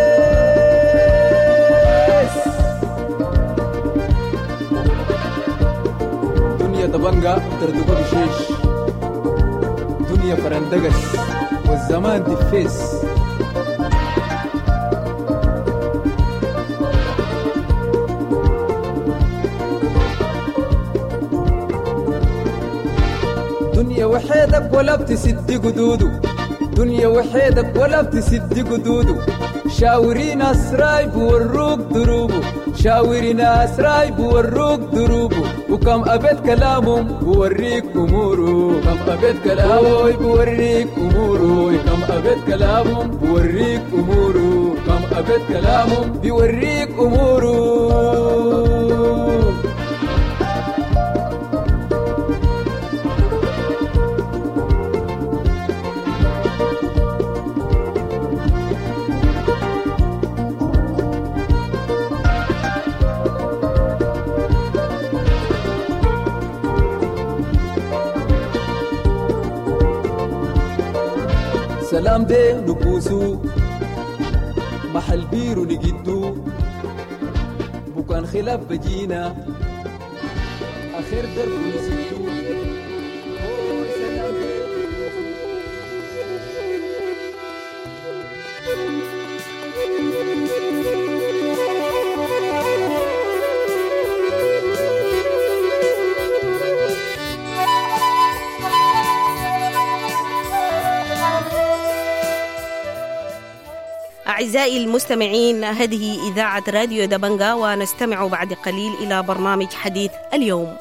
دنيا دبنجا ترتقوا بشيش دنيا فرندقس والزمان دفيس دنيا وحيدك ولا بتسد قدودو دنيا وحيدك ولا بتسد قدودو شاورين أسراي بوروك دروبو شاورين أسراي بوروك دروبو وكم أبد كلامهم بوريك أمورو كم أبد كلامهم بوريك أمورو كم أبد كلامهم بوريك أمورو كم أبد كلامهم بوريك أمورو سلام دي نبوسو محل بيرو نجدو بكان خلاف بجينا آخر درب نسيتو أعزائي المستمعين، هذه إذاعة راديو دبنجا، ونستمع بعد قليل إلى برنامج حديث اليوم.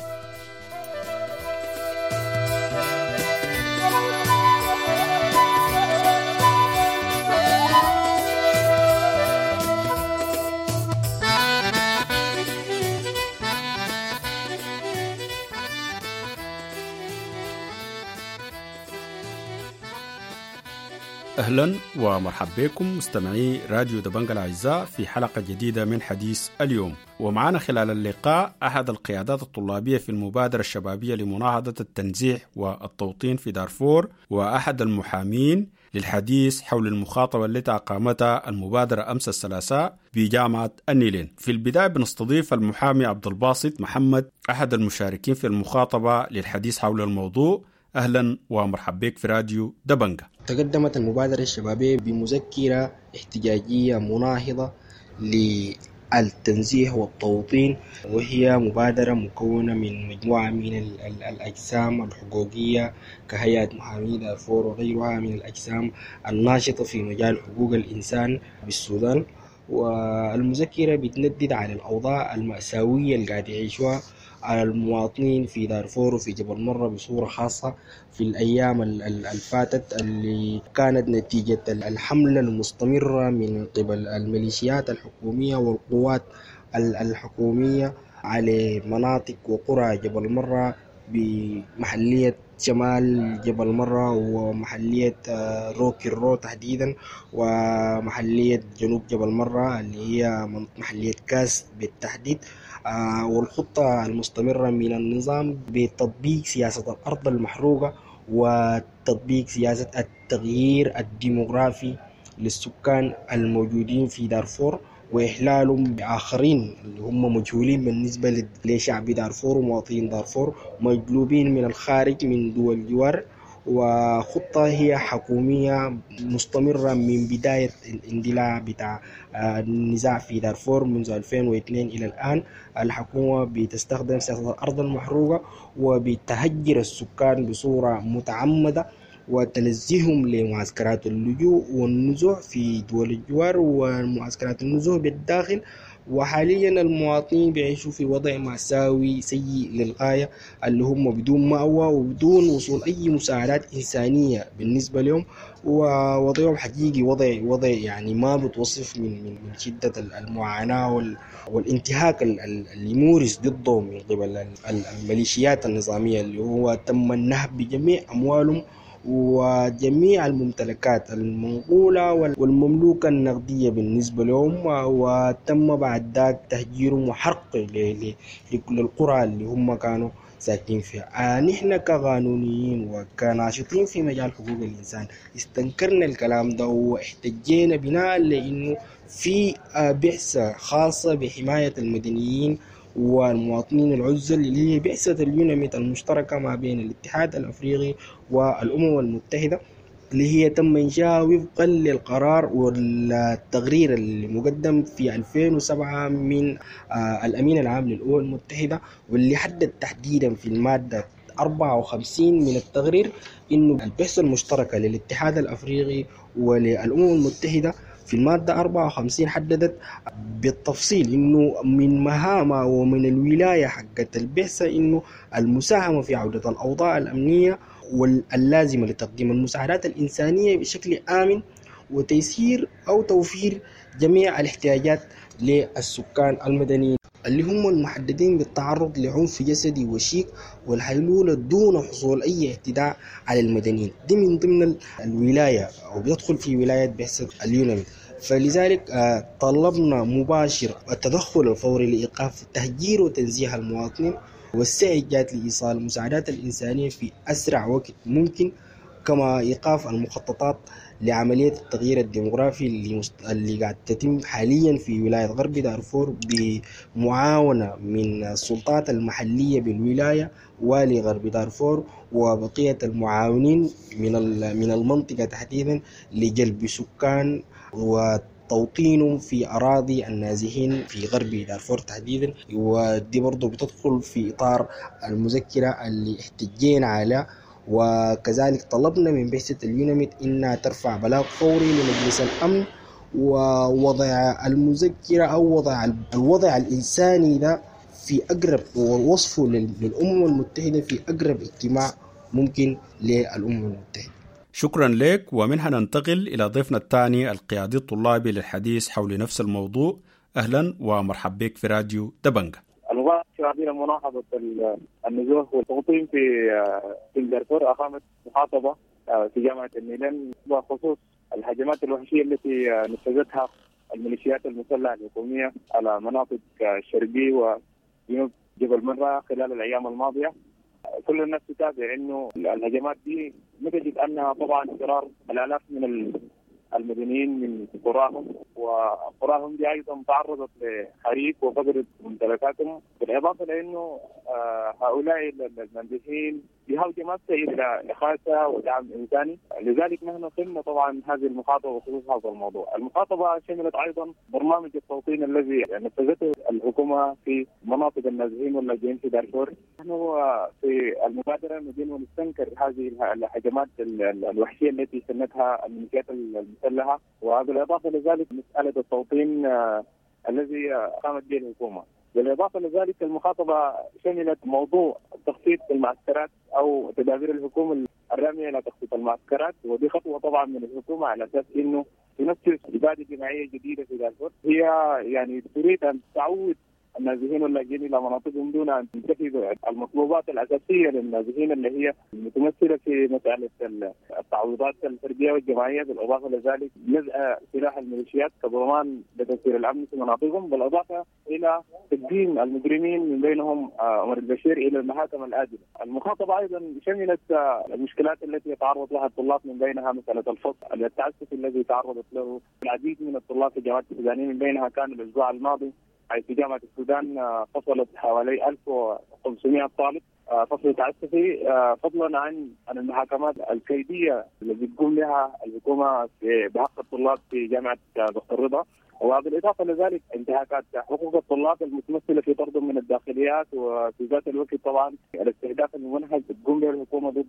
أهلا ومرحبا بكم مستمعي راديو دبنجا الأعزاء في حلقة جديدة من حديث اليوم. ومعنا خلال اللقاء أحد القيادات الطلابية في المبادرة الشبابية لمناهضة التنزيح والتوطين في دارفور، وأحد المحامين للحديث حول المخاطبة التي أقامتها المبادرة أمس الثلاثاء بجامعة النيلين. في البداية بنستضيف المحامي عبد الباسط محمد أحد المشاركين في المخاطبة للحديث حول الموضوع. أهلا ومرحبا بك في راديو دبنجا. تقدمت المبادرة الشبابية بمذكرة احتجاجية مناهضة للتنزيح والتوطين، وهي مبادرة مكونة من مجموعة من الأجسام الحقوقية كهيئة محامي دارفور وغيرها من الأجسام الناشطة في مجال حقوق الإنسان بالسودان. والمذكرة بتندد على الأوضاع المأساوية اللي قاعد يعيشوها على المواطنين في دارفور وفي جبل مرة بصورة خاصة في الأيام الفاتت، اللي كانت نتيجة الحملة المستمرة من قبل الميليشيات الحكومية والقوات الحكومية على مناطق وقرى جبل مرة بمحلية شمال جبل مرة ومحلية روكي الرو تحديدا، ومحلية جنوب جبل مرة اللي هي محلية كاس بالتحديد. والخطة المستمرة من النظام بتطبيق سياسة الأرض المحروقة وتطبيق سياسة التغيير الديموغرافي للسكان الموجودين في دارفور، وإحلالهم بآخرين اللي هم مجهولين بالنسبة لشعب دارفور ومواطنين دارفور مجلوبين من الخارج من دول الجوار. وخطة هي حكومية مستمرة من بداية الاندلاع بتاع النزاع في دارفور منذ 2002 إلى الآن. الحكومة بتستخدم سياسة الأرض المحروقة وبتهجر السكان بصورة متعمدة وتنزيههم لمعسكرات اللجوء والنزوح في دول الجوار ومعسكرات النزوح بالداخل. وحاليا المواطنين بيعيشوا في وضع مأساوي سيء للغاية، اللي هم بدون مأوى وبدون وصول أي مساعدات إنسانية بالنسبة لهم، ووضعهم حقيقي وضع يعني ما بتوصف من شدة المعاناة والانتهاك اللي يمورس ضدهم من قبل الميليشيات النظامية، اللي هو تم النهب بجميع أموالهم وجميع الممتلكات المنقولة والمملوكة النقدية بالنسبة لهم، وتم بعد ذلك تهجيرهم وحرق للقرى اللي هم كانوا ساكنين فيها. نحن كقانونيين وكناشطين في مجال حقوق الإنسان استنكرنا الكلام ده واحتجينا بناء لأنه في بعثة خاصة بحماية المدنيين والمواطنين العزل اللي هي بعثة اليونميت المشتركة ما بين الاتحاد الأفريقي والأمم المتحدة، اللي هي تم إنشاءها وفقا للقرار والتقرير اللي مقدم في 2007 من الأمين العام للأمم المتحدة، واللي حدد تحديدا في المادة 54 من التقرير إنه البعثة المشتركة للاتحاد الأفريقي وللأمم المتحدة في المادة 54 حددت بالتفصيل إنه من مهامة ومن الولاية حقت البعثة إنه المساهمة في عودة الأوضاع الأمنية واللازمة لتقديم المساعدات الإنسانية بشكل آمن وتيسير أو توفير جميع الاحتياجات للسكان المدنيين اللي هم المحددين بالتعرض لعنف جسدي وشيك والحيلولة دون حصول أي اعتداء على المدنيين. دي من ضمن الولاية أو بيدخل في ولاية بعثة اليونميت. فلذلك طلبنا مباشر التدخل الفوري لإيقاف تهجير وتنزيه المواطنين والسعي جاد لإيصال المساعدات الإنسانية في أسرع وقت ممكن، كما إيقاف المخططات لعملية التغيير الديمغرافي اللي قاعد تتم حاليا في ولاية غرب دارفور بمعاونة من السلطات المحلية بالولاية ولغرب دارفور وبقية المعاونين من المنطقة تحديدا لجلب سكان وتوطينهم في أراضي النازحين في غرب دارفور تحديدا. ودي برضو بتدخل في إطار المذكرة اللي احتجينا عليها. وكذلك طلبنا من بعثة اليونميت إنها ترفع بلاغ فوري لمجلس الأمن ووضع المذكرة أو الوضع الإنساني ده في أقرب ووصفه للأمم المتحدة في أقرب اجتماع ممكن للأمم المتحدة. شكرا لك. ومنها ننتقل إلى ضيفنا الثاني القيادي الطلابي للحديث حول نفس الموضوع. أهلا ومرحبا بك في راديو دبنجة. المبادرة الشعبية لمناهضة النزوح والتوطين في دارفور أقامت محاضرة في جامعة النيلان بخصوص الهجمات الوحشية التي نفذتها الميليشيات المسلحة الحكومية على مناطق الشرقي وجنوب جبل مرة خلال الأيام الماضية. كل الناس تتابع إنه الهجمات دي نتجد أنها طبعا فرار الآلاف من المدنيين من قراهم، وقراهم دي ايضا تعرضت لحريق وفقدت ممتلكاتهم، بالاضافه لانه هؤلاء المنزحين بحاجه ماسه الى اغاثه ودعم انساني. لذلك نحن قمنا طبعا هذه المخاطبه بخصوص هذا الموضوع. المخاطبه شملت ايضا برنامج التوطين الذي نفذته الحكومه في مناطق النازحين واللاجئين في دارفور. نحن في المبادره نريد نستنكر هذه الهجمات الوحشيه التي سنتها الميليشيات المسلحه، وبالاضافه لذلك مساله التوطين الذي قامت به الحكومه. بالاضافه لذلك المخاطبه شملت موضوع تخطيط المعسكرات او تدابير الحكومه الراميه الى تخطيط المعسكرات، ودي خطوه طبعا من الحكومه على اساس انه تنفذ اباده جماعيه جديده في دارفور، هي يعني تريد ان تعود النازحين واللاجئين الى مناطقهم دون ان تنتهي المطلوبات الاساسيه للنازحين اللي هي متمثله في مساله التعويضات الفرديه والجماعيه، بالاضافه لذلك نزع سلاح الميليشيات كضمان لتوفير الامن في مناطقهم، بالاضافه الى تقديم المجرمين من بينهم عمر البشير الى المحاكم العادله. المخاطبه ايضا شملت المشكلات التي يتعرض لها الطلاب، من بينها مساله الفصل التعسف الذي تعرضت له العديد من الطلاب في جامعه السودانيه، من بينها كان الاسبوع الماضي حيث جامعة السودان فصلت حوالي 1500 طالب فصل تعسفي، فضلا عن المحاكمات الكيدية التي تقوم بها الحكومة بحق الطلاب في جامعة دكتور رضا. وبالإضافة لذلك انتهاكات حقوق الطلاب المتمثلة في طرد من الداخليات، وفي ذات الوقت طبعا الاستهداف الممنهج تقوم به الحكومة ضد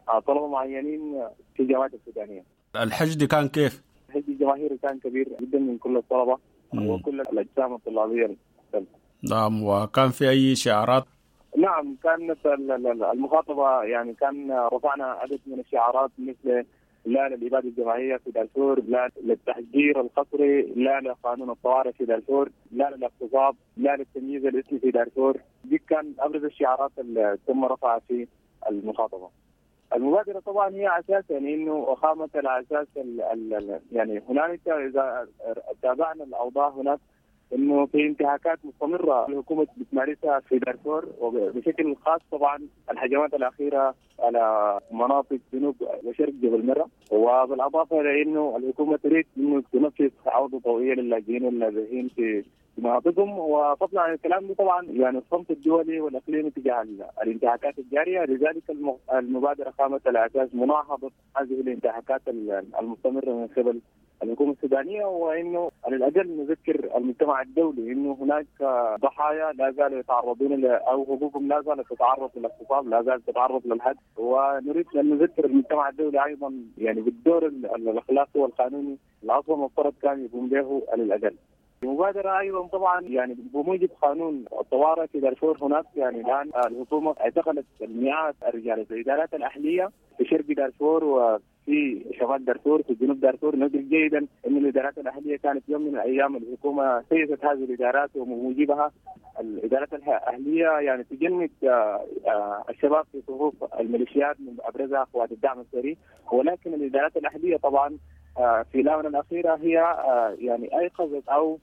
طلبة معينين في الجامعات السودانية. الحشد كان كيف؟ الحشد الجماهيري كان كبير جدا من كل الطلبة وكل الأجسام الطلابية. نعم. وكان في أي شعارات؟ نعم كانت المخاطبة يعني كان رفعنا عدد من الشعارات مثل لا للإبادة الجماعية في دارفور، لا للتحجير القسري، لا لقانون الطوارئ في دارفور، لا للاغتصاب، لا للتمييز الإثني في دارفور. دي كان أبرز الشعارات اللي تم رفعها في المخاطبة. المبادرة طبعا هي أساسا إنه قامت على أساس يعني هنالك إذا تابعنا الأوضاع هناك إنه في انتهاكات مستمرة الحكومة بتمارسها في دارفور، وبشكل خاص طبعا الهجمات الأخيرة على مناطق جنوب وشرق جبل مرة، وبالإضافة إلى إنه الحكومة تريد إنه تنفذ عودة ضوئية للاجئين واللاجئين في مناطقهم. وفضلا عن الكلام ده طبعا يعني الصمت الدولي والإقليمي تجاه الانتهاكات الجارية، لذلك المبادرة قامت على أساس مناهضة هذه الانتهاكات المستمرة من قبل الحكومة السودانية، وإنه على الأقل نذكر المجتمع الدولي إنه هناك ضحايا لا زالوا يتعرضون أو حقوقهم لا زالت تتعرض للاغتصاب، لا زالت تتعرض للحد، ونريد أن نذكر المجتمع الدولي أيضا يعني بالدور الأخلاقي والقانوني الأصل المفترض كان يقوم به على الأقل. المبادرة أيضا طبعا يعني بموجب قانون الطوارئ في دارفور هناك يعني الآن الحكومة اعتقلت مئات الرجال في الإدارات الأهلية في شرق دارفور وفي شمال دارفور في جنوب دارفور. ندرك جيدا أن الإدارات الأهلية كانت يوم من الأيام الحكومة سيست هذه الإدارات، وموجبها الإدارات الأهلية يعني تجند الشباب في صفوف الميليشيات من أبرزها قوات الدعم السريع، ولكن الإدارات الأهلية طبعا في الآونة الأخيرة هي يعني أيقظت أو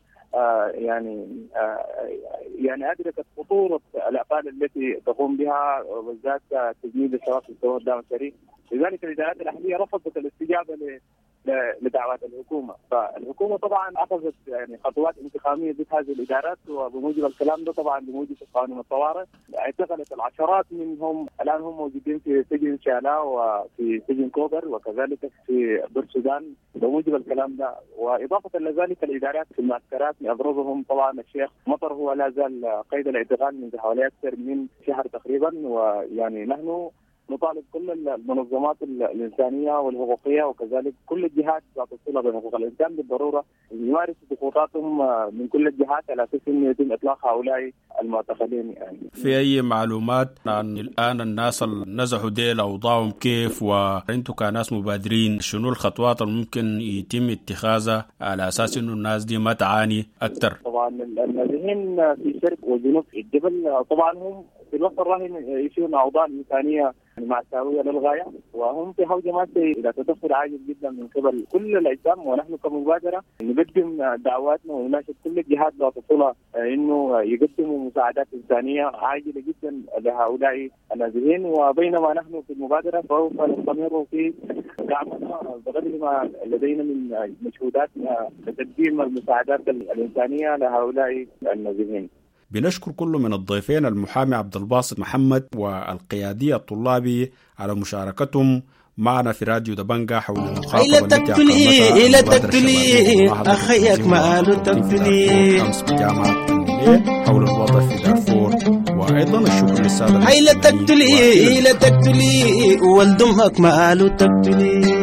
يعني أدركت خطورة الأفعال التي تقوم بها بالذات تجنيد الشباب في صفوف الدعم السريع. لذلك الإدارات الأهلية رفضت الاستجابة لدعوات الحكومة، فالحكومة طبعا أخذت يعني خطوات انتقامية ضد هذه الإدارات، وبموجب الكلام ده طبعا بموجب قانون الطوارئ اعتقلت العشرات منهم. الآن هم موجودين في سجن شالا وفي سجن كوبر وكذلك في بورسودان بموجب الكلام ده. وإضافة إلى ذلك الإدارات في المعسكرات أبرزهم طبعا الشيخ مطر هو لا زال قيد الاعتقال منذ حوالي أكثر من شهر تقريبا. ويعني نحن نطالب كل المنظمات الإنسانية والحقوقية وكذلك كل الجهات ذات الصلة بحقوق الإنسان بالضرورة يمارس ضغوطاتهم من كل الجهات على أساس أن يتم إطلاق هؤلاء المعتقلين. يعني في أي معلومات عن الآن الناس اللي نزحوا ديل أوضاعهم كيف، وأنتم كناس مبادرين شنو الخطوات الممكن يتم اتخاذها على أساس أنه الناس دي ما تعاني أكثر؟ طبعا النازحين في شرق وجنوب الجبل طبعا هم في الوقت الراهن يعيشون أوضاع إنسانية مأساوية للغاية، وهم في هجمات إلى تدخل عاجل جدا من قبل كل الأجسام. ونحن كمبادرة نقدم دعواتنا ونناشد كل الجهات ذات الصلة إنه يقدموا مساعدات إنسانية عاجلة جدا لهؤلاء النازحين. وبينما نحن في المبادرة سوف نستمر في دعمنا بقدر ما لدينا من مجهودات لتقديم المساعدات الإنسانية لهؤلاء النازحين. بنشكر كل من الضيفين المحامي عبد الباسط محمد والقيادي الطلابي على مشاركتهم معنا في راديو دبنجا حول المخاطبة التي عقدتها أخيك ماله تقتلي أمس بجامعة الملية حول الوضع في دارفور. وأيضا الشكر للسادة هيلا تقتلي والدمك ماله تقتلي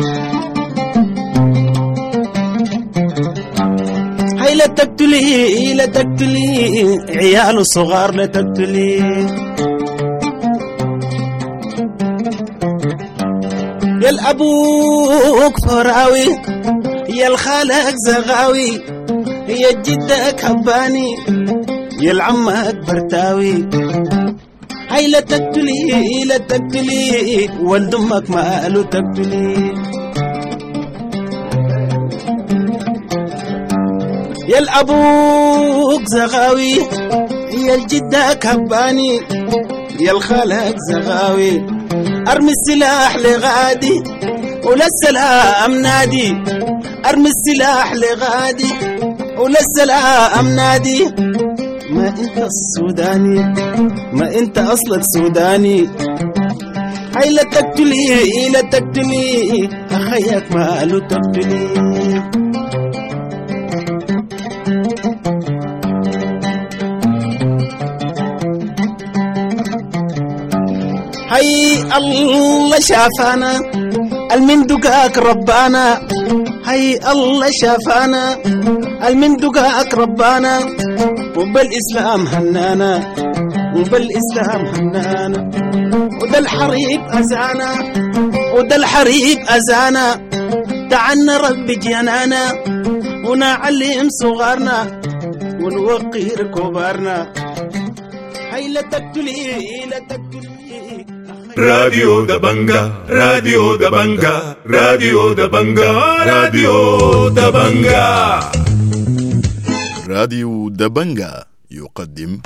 لا تقتلي عيال الصغار لا تقتلي يا الأبوك فراوي يا الخالك زغاوي يا جدك حباني يا العمك برتاوي هاي لا تقتلي والدمك ماله تقتلي يا الأبوك زغاوي يا الجدك حباني يا الخالك زغاوي أرمي السلاح لغادي وللسلام نادي أرمي السلاح لغادي وللسلام نادي ما أنت السوداني ما أنت أصلك سوداني هاي لا تقتلي أخيك ماله تقتلي هاي الله شافانا المن دقاك ربانا هاي الله شافانا المن دقاك ربانا وبالإسلام هنانا وبالإسلام هنانا وده الحريب أزانا وده الحريب أزانا دعنا ربي جنانا ونعلم صغارنا ونوقر كبارنا هاي لا تقتلي لا تقتلي راديو دبنجا راديو دبنجا راديو دبنجا راديو دبنجا راديو دبنجا يقدم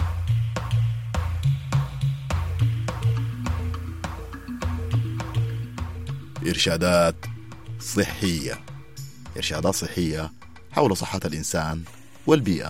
إرشادات صحية. إرشادات صحية حول صحة الإنسان والبيئة.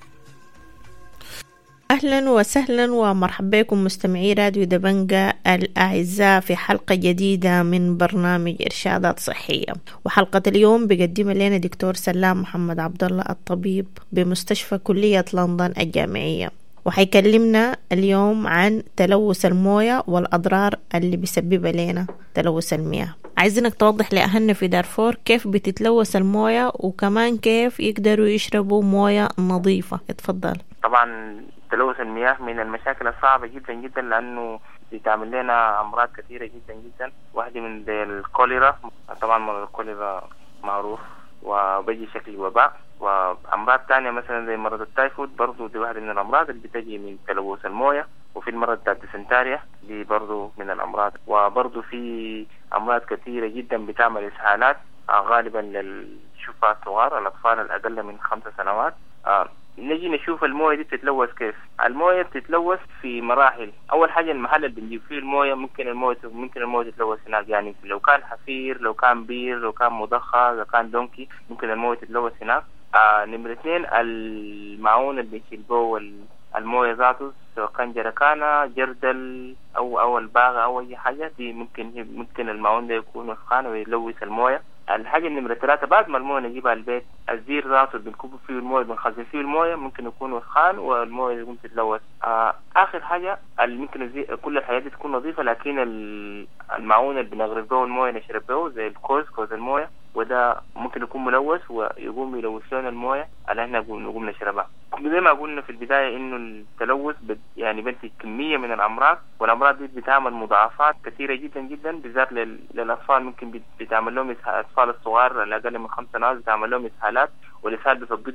أهلا وسهلا ومرحبا بكم مستمعي راديو دبنجا الأعزاء في حلقة جديدة من برنامج إرشادات صحية. وحلقة اليوم بقدم لنا دكتور سلام محمد عبد الله الطبيب بمستشفى كلية لندن الجامعية، وحيكلمنا اليوم عن تلوث الموية والأضرار اللي بيسببها لنا تلوث المياه. عايزينك توضح لأهلنا في دارفور كيف بتتلوث الموية وكمان كيف يقدروا يشربوا موية نظيفة. اتفضل. طبعا تلوث المياه من المشاكل الصعبة جدا جدا لأنه بتعمل لنا أمراض كثيرة جدا جدا. واحدة من الكوليرا، طبعا مرض الكوليرا معروف وبيجي شكل وباء، وأمراض تانية مثلا زي مرض التايفود برضو دي واحدة من الأمراض اللي بتجي من تلوث الموية. وفي المرض بتاع الديسنتاريا دي برضو من الأمراض. وبرضو في أمراض كثيرة جدا بتعمل إسهالات غالبا للشفاة الصغار الأطفال الأقل من 5 سنوات. نجي نشوف المويه دي بتتلوث كيف. المويه بتتلوث في مراحل. اول حاجه المحل اللي بنجيب فيه المويه ممكن المويه تتلوث هناك، يعني لو كان حفير، لو كان بير، لو كان مضخه، لو كان دونكي ممكن المويه تتلوث هناك. نمرة 2 المعون اللي بنشيل به المويه ذاته، سواء كان جركانه، جردل او الباغه او اي حاجه دي ممكن المعون ده يكون وسخان ويلوث المويه. الحاجة النمرة 3 بعد ما المويه نجيبها البيت، الزير ذاته بنكب فيه المويه بنخزن فيه المويه ممكن يكون وسخان والمويه يقوم تتلوث. آخر حاجة ممكن كل الحاجات دي تكون نظيفة، لكن المعون اللي بنغرف به المويه نشرب به زي كوز المويه، وده ممكن يكون ملوث ويقوم يلوث لنا المويه اللي احنا نقوم نشربها. زي ما قلنا في البداية انه التلوث يعني بنتج كمية من الامراض، والامراض دي بتعمل مضاعفات كثيرة جدا جدا بالذات للاطفال. ممكن بتعمل لهم الاطفال الصغار الاقل من 5 سنوات بتعمل لهم اسهالات، والاسهال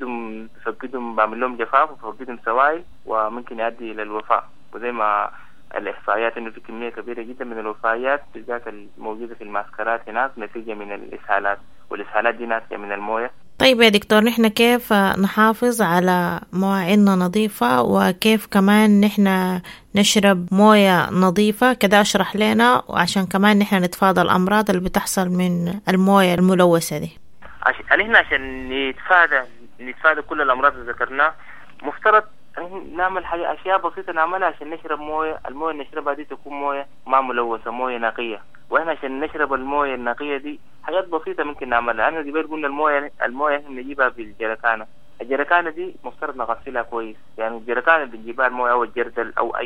بفقدهم بعمل لهم جفاف وبفقدهم سوائل وممكن يؤدي الى الوفاة. وزي ما الإحصائيات إنه في كمية كبيرة جدا من الوفيات بالذات الموجودة في المعسكرات هناك نتيجة من الإسهالات، والإسهالات دي ناتجة من الموية. طيب يا دكتور، نحن كيف نحافظ على مواعيدنا نظيفة وكيف كمان نحن نشرب موية نظيفة كده؟ اشرح لنا وعشان كمان نحن نتفادى الأمراض اللي بتحصل من الموية الملوثة دي. عشان نتفادى كل الأمراض اللي ذكرناها مفترض نعمل أشياء بسيطة نعملها عشان نشرب موية. الموية اللي نشربها دي تكون موية ما ملوثة، موية نقية. وإحنا عشان نشرب الموية النقية دي حاجات بسيطة ممكن نعملها. أنا قبل قلنا الموية إحنا نجيبها بالجركانة. الجركانة دي مفترض نغسلها كويس، يعني الجركانة اللي بنجيبها الموية أو الجردل أو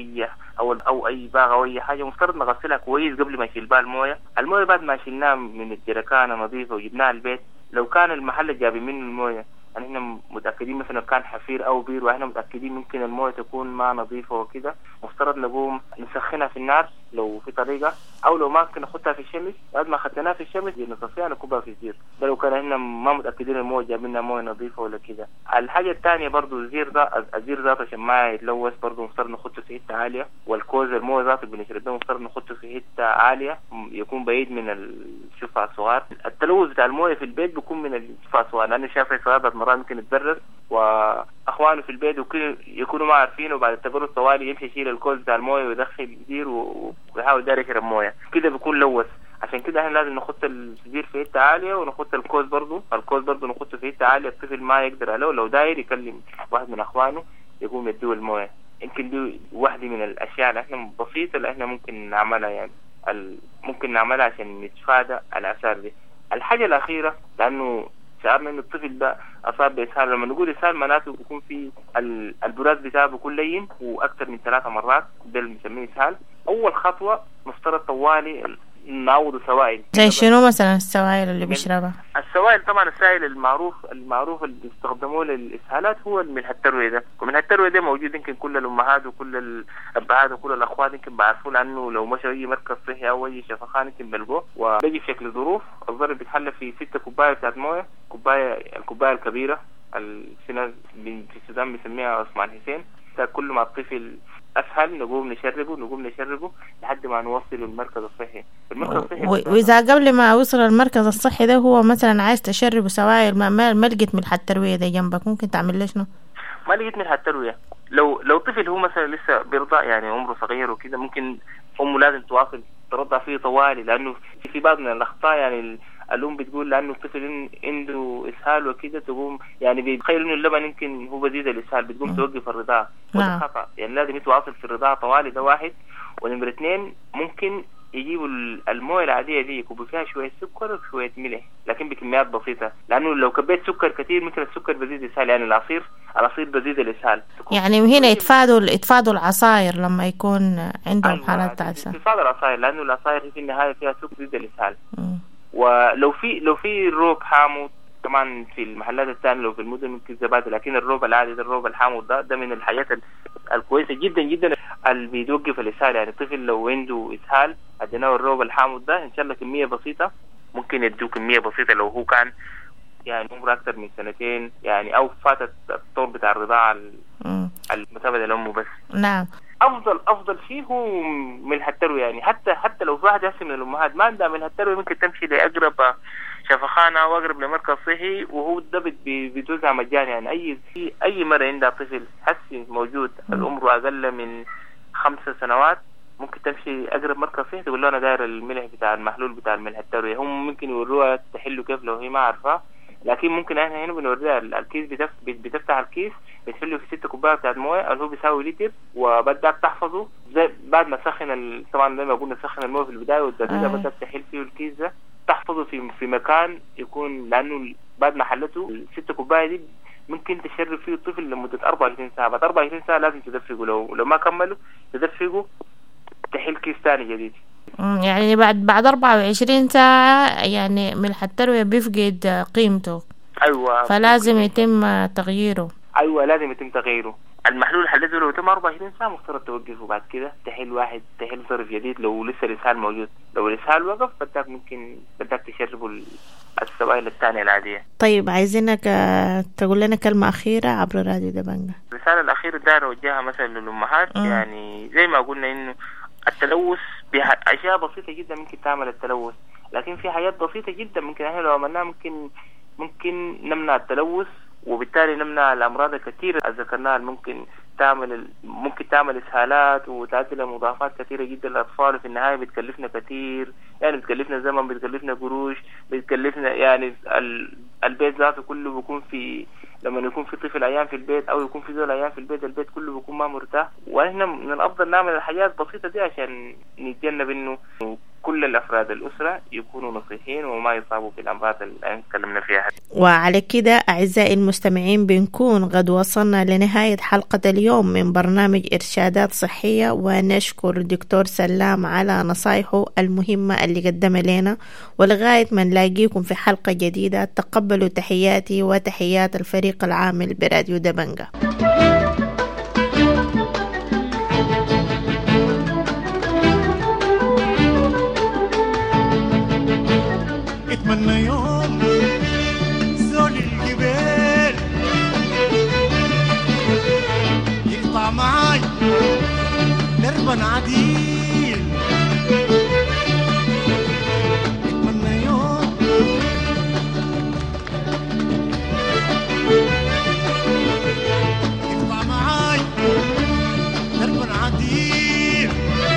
أي باغ أو أي حاجة مفترض نغسلها كويس قبل ما نشيل بها الموية. الموية بعد ما شيلناها من الجركانة نظيفة وجبناها البيت، لو كان المحل جابي منه الموية احنا متأكدين مثلا كان حفير او بير واحنا متأكدين ممكن المويه تكون ما نظيفة وكده، مفترض نقوم نسخنها في النار لو في طريقة، او لو ما ممكن نحطها في الشمس. بعد ما خدناها في الشمس نصفيها نكبها في الزير، ده لو كان احنا ما متأكدين المويه جاب لنا مويه نظيفة ولا كده. الحاجة الثانية برضو الزير ذاته عشان ما يتلوث برضو مفترض نحطه في حتة عالية، والكوز المويه ذاته بنشربه مفترض نحطه في حتة عالية يكون بعيد من الشفع الصغار. التلوث بتاع المويه في البيت بيكون من الشفع الصغار، لأن الشافع الصغار مرات ممكن يتبرد واخوانه في البيت يكونوا ما عارفين، وبعد التبرد طوالي يمشي يشيل الكوز بتاع المويه ويدخل الزير ويحاول داير يشرب مويه كده بيكون لوث. عشان كده احنا لازم نحط الزير في حته عاليه ونحط الكوز برضو نحطه في حته عاليه الطفل ما يقدر عليه، لو داير يكلم واحد من اخوانه يقوم يديه المويه. يمكن دي واحدة من الاشياء اللي احنا بسيطه اللي احنا ممكن نعملها، يعني ممكن نعملها عشان نتفادى الاثار دي. الحاجه الاخيره، لانه شعرنا ان الطفل ده اصاب باسهال، لما نقول اسهال معناته بيكون في البراز بتاعه بيكون لين واكثر من 3 مرات، ده اللي بنسميه اسهال. اول خطوه مفترض طوالي نعوض سوائل. زي شنو مثلا السوائل اللي بيشربها؟ السوائل طبعا السائل المعروف اللي بيستخدموه للاسهالات هو الملح التروي ده، وملح التروي ده موجود يمكن كل الامهات وكل الابهات وكل الاخوات يمكن بيعرفوا لانه لو مشوا اي مركز صحي او اي شفخان يمكن بيلقوه، وبيجي في شكل ظروف. الظرف بيتحلى في 6 كوبايه بتاعت مويه، الكوبايه الكبيره في ناس في السودان بيسميها عثمان حسين. كل ما الطفل اسهل نقوم نشربه لحد ما نوصل المركز الصحي. واذا قبل ما اوصل المركز الصحي ده هو مثلا عايز تشربه سوائل ما لقيت ملح الترويه ده جنبك، ممكن تعمل له شنو؟ ما لقيت ملح الترويه، لو طفل هو مثلا لسه بيرضع يعني عمره صغير وكذا، ممكن امه لازم تواصل ترضع فيه طوالي، لانه في بعض من الاخطاء يعني الأم بتقول لأنه الطفل عنده إسهال وكذا تقوم يعني بيتخيل إنه اللبن يمكن هو بزيد الإسهال، بتقوم توقف الرضاعة. وده خطأ، يعني لازم يتواصل في الرضاعة طوالي. ده واحد. ونمرة 2 ممكن يجيبوا المويه العادية دي يكبوا فيها شوية سكر وشوية ملح لكن بكميات بسيطة، لأنه لو كبيت سكر كثير ممكن السكر بزيد الإسهال، يعني العصير بزيد الإسهال. يعني هنا يتفادوا العصاير لما يكون عندهم حالات تعسة. يتفادوا العصاير لأنه العصاير في النهاية فيها سكر بزيد الإسهال. ولو في الروب حامض طبعا في المحلات الثانية، لو في المدن ممكن زبادي، لكن الروب العادي ده الروب الحامض ده من الحاجات الكويسة جدا جدا اللي بيوقف الإسهال. يعني الطفل لو عنده إسهال اديناه الروب الحامض ده ان شاء الله كمية بسيطة، ممكن يدوه كمية بسيطة لو هو كان يعني عمره أكثر من 2 يعني أو فاتت الطور بتاع الرضاعة المتابعة لأمه بس. نعم. افضل شيء هو ملح التروي، يعني حتى لو في واحد يحسن من الامهات ما عندها ملح التروي ممكن تمشي لاقرب شفخانه او اقرب لمركز صحي، وهو ده بيتوزع مجاني. يعني اي مره عندها طفل حسي موجود العمر اقل من 5 سنوات ممكن تمشي اقرب مركز صحي تقول له انا داير الملح بتاع المحلول بتاع الملح التروي. هم ممكن يوروها تحله كيف لو هي ما عارفه، لكن ممكن احنا هنا بنوريها الكيس، بتفتح الكيس بتحله في 6 كوبايات بتاعت مويه اللي هو بيساوي لتر، وبدك تحفظه زي بعد ما تسخن طبعا زي ما قلنا نسخن المويه في البدايه والدقيقه بدك تحل فيه الكيس ده، تحفظه في مكان يكون، لانه بعد ما حلته 6 كوبايه دي ممكن تشرب فيه الطفل لمده 24 ساعه. بعد 24 ساعه لازم تدفقه، لو ما كملوا تدفقه تحل كيس ثاني جديد. يعني بعد 24 ساعه يعني ملح الترويه بيفقد قيمته. ايوه، فلازم يتم تغييره. ايوه لازم يتم تغييره. المحلول حلته لو تم 24 ساعه مفترض توقفه، بعد كده تحل ظرف جديد لو لسه الاسهال موجود. لو الاسهال وقف بدك تشربه السوائل الثانيه العاديه. طيب عايزينك تقول لنا كلمه اخيره عبر راديو دبنجة. الرساله الاخيره داير اوجهها مثلا للامهات. يعني زي ما قلنا انه التلوث باشياء بسيطه جدا ممكن تعمل التلوث، لكن في حاجات بسيطه جدا ممكن احنا لو عملناها ممكن نمنع التلوث، وبالتالي نمنع الامراض الكثيره اللي ذكرناها. ممكن تعمل اسهالات وتؤدي لمضاعفات كثيره جدا للاطفال، في النهايه بتكلفنا كثير، يعني بتكلفنا زمن، بتكلفنا قروش، بتكلفنا يعني البيت ذاته كله بيكون في لما يكون في طفل عيان في البيت او يكون في زول عيان في البيت كله بيكون ما مرتاح. واحنا من الافضل نعمل الحاجات البسيطه دي عشان نتجنب انه كل الافراد الاسره يكونوا نصيحين وما يصابوا بالامراض اللي تكلمنا فيها. وعلى كده اعزائي المستمعين بنكون قد وصلنا لنهايه حلقه اليوم من برنامج ارشادات صحيه، ونشكر الدكتور سلام على نصايحه المهمه اللي قدمها لنا. ولغايه ما نلاقيكم في حلقه جديده تقبلوا تحياتي وتحيات الفريق العامل براديو دبنجة. اتمنى يوم زول الجبال يقطع معاي دربا عديل. اتمنى يوم يقطع معاي دربا عديل.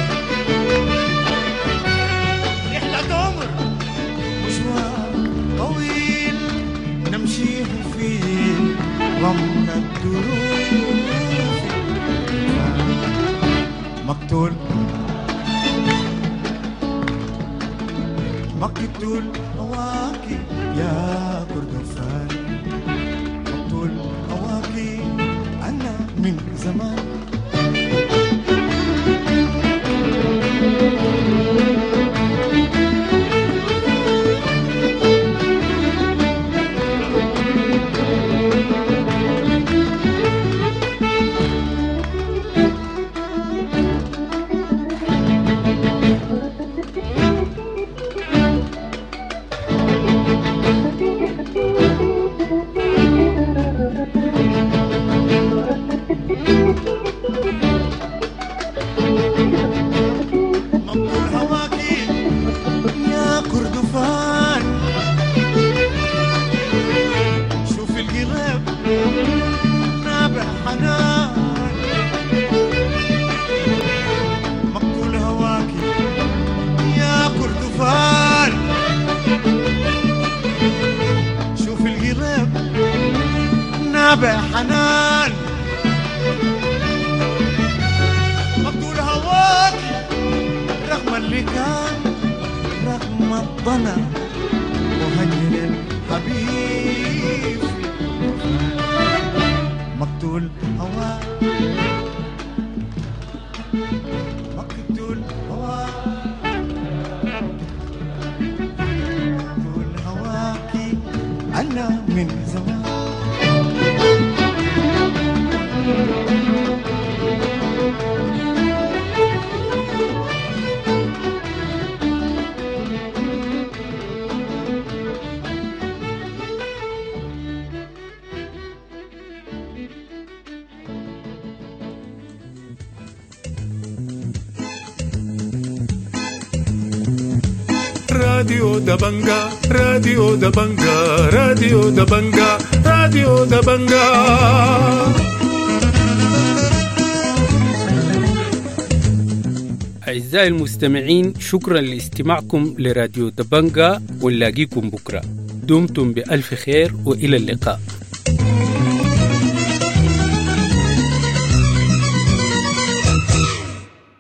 رحلة عمر مشوار طويل نمشيه في رمل الدروب. مقتول هواكي يا كردفان، مقتول هواكي أنا من زمان. بحنان مقتول هواكي رغم اللي كان رغم الضنا مهجر الحبيب مقتول هواكي مقتول هواكي أنا من زمان راديو دبنجا راديو دبنجا راديو دبنجا راديو دبنجا. أعزائي المستمعين، شكرا لاستماعكم لراديو دبنجا، ونلاقيكم بكرة. دمتم بألف خير وإلى اللقاء.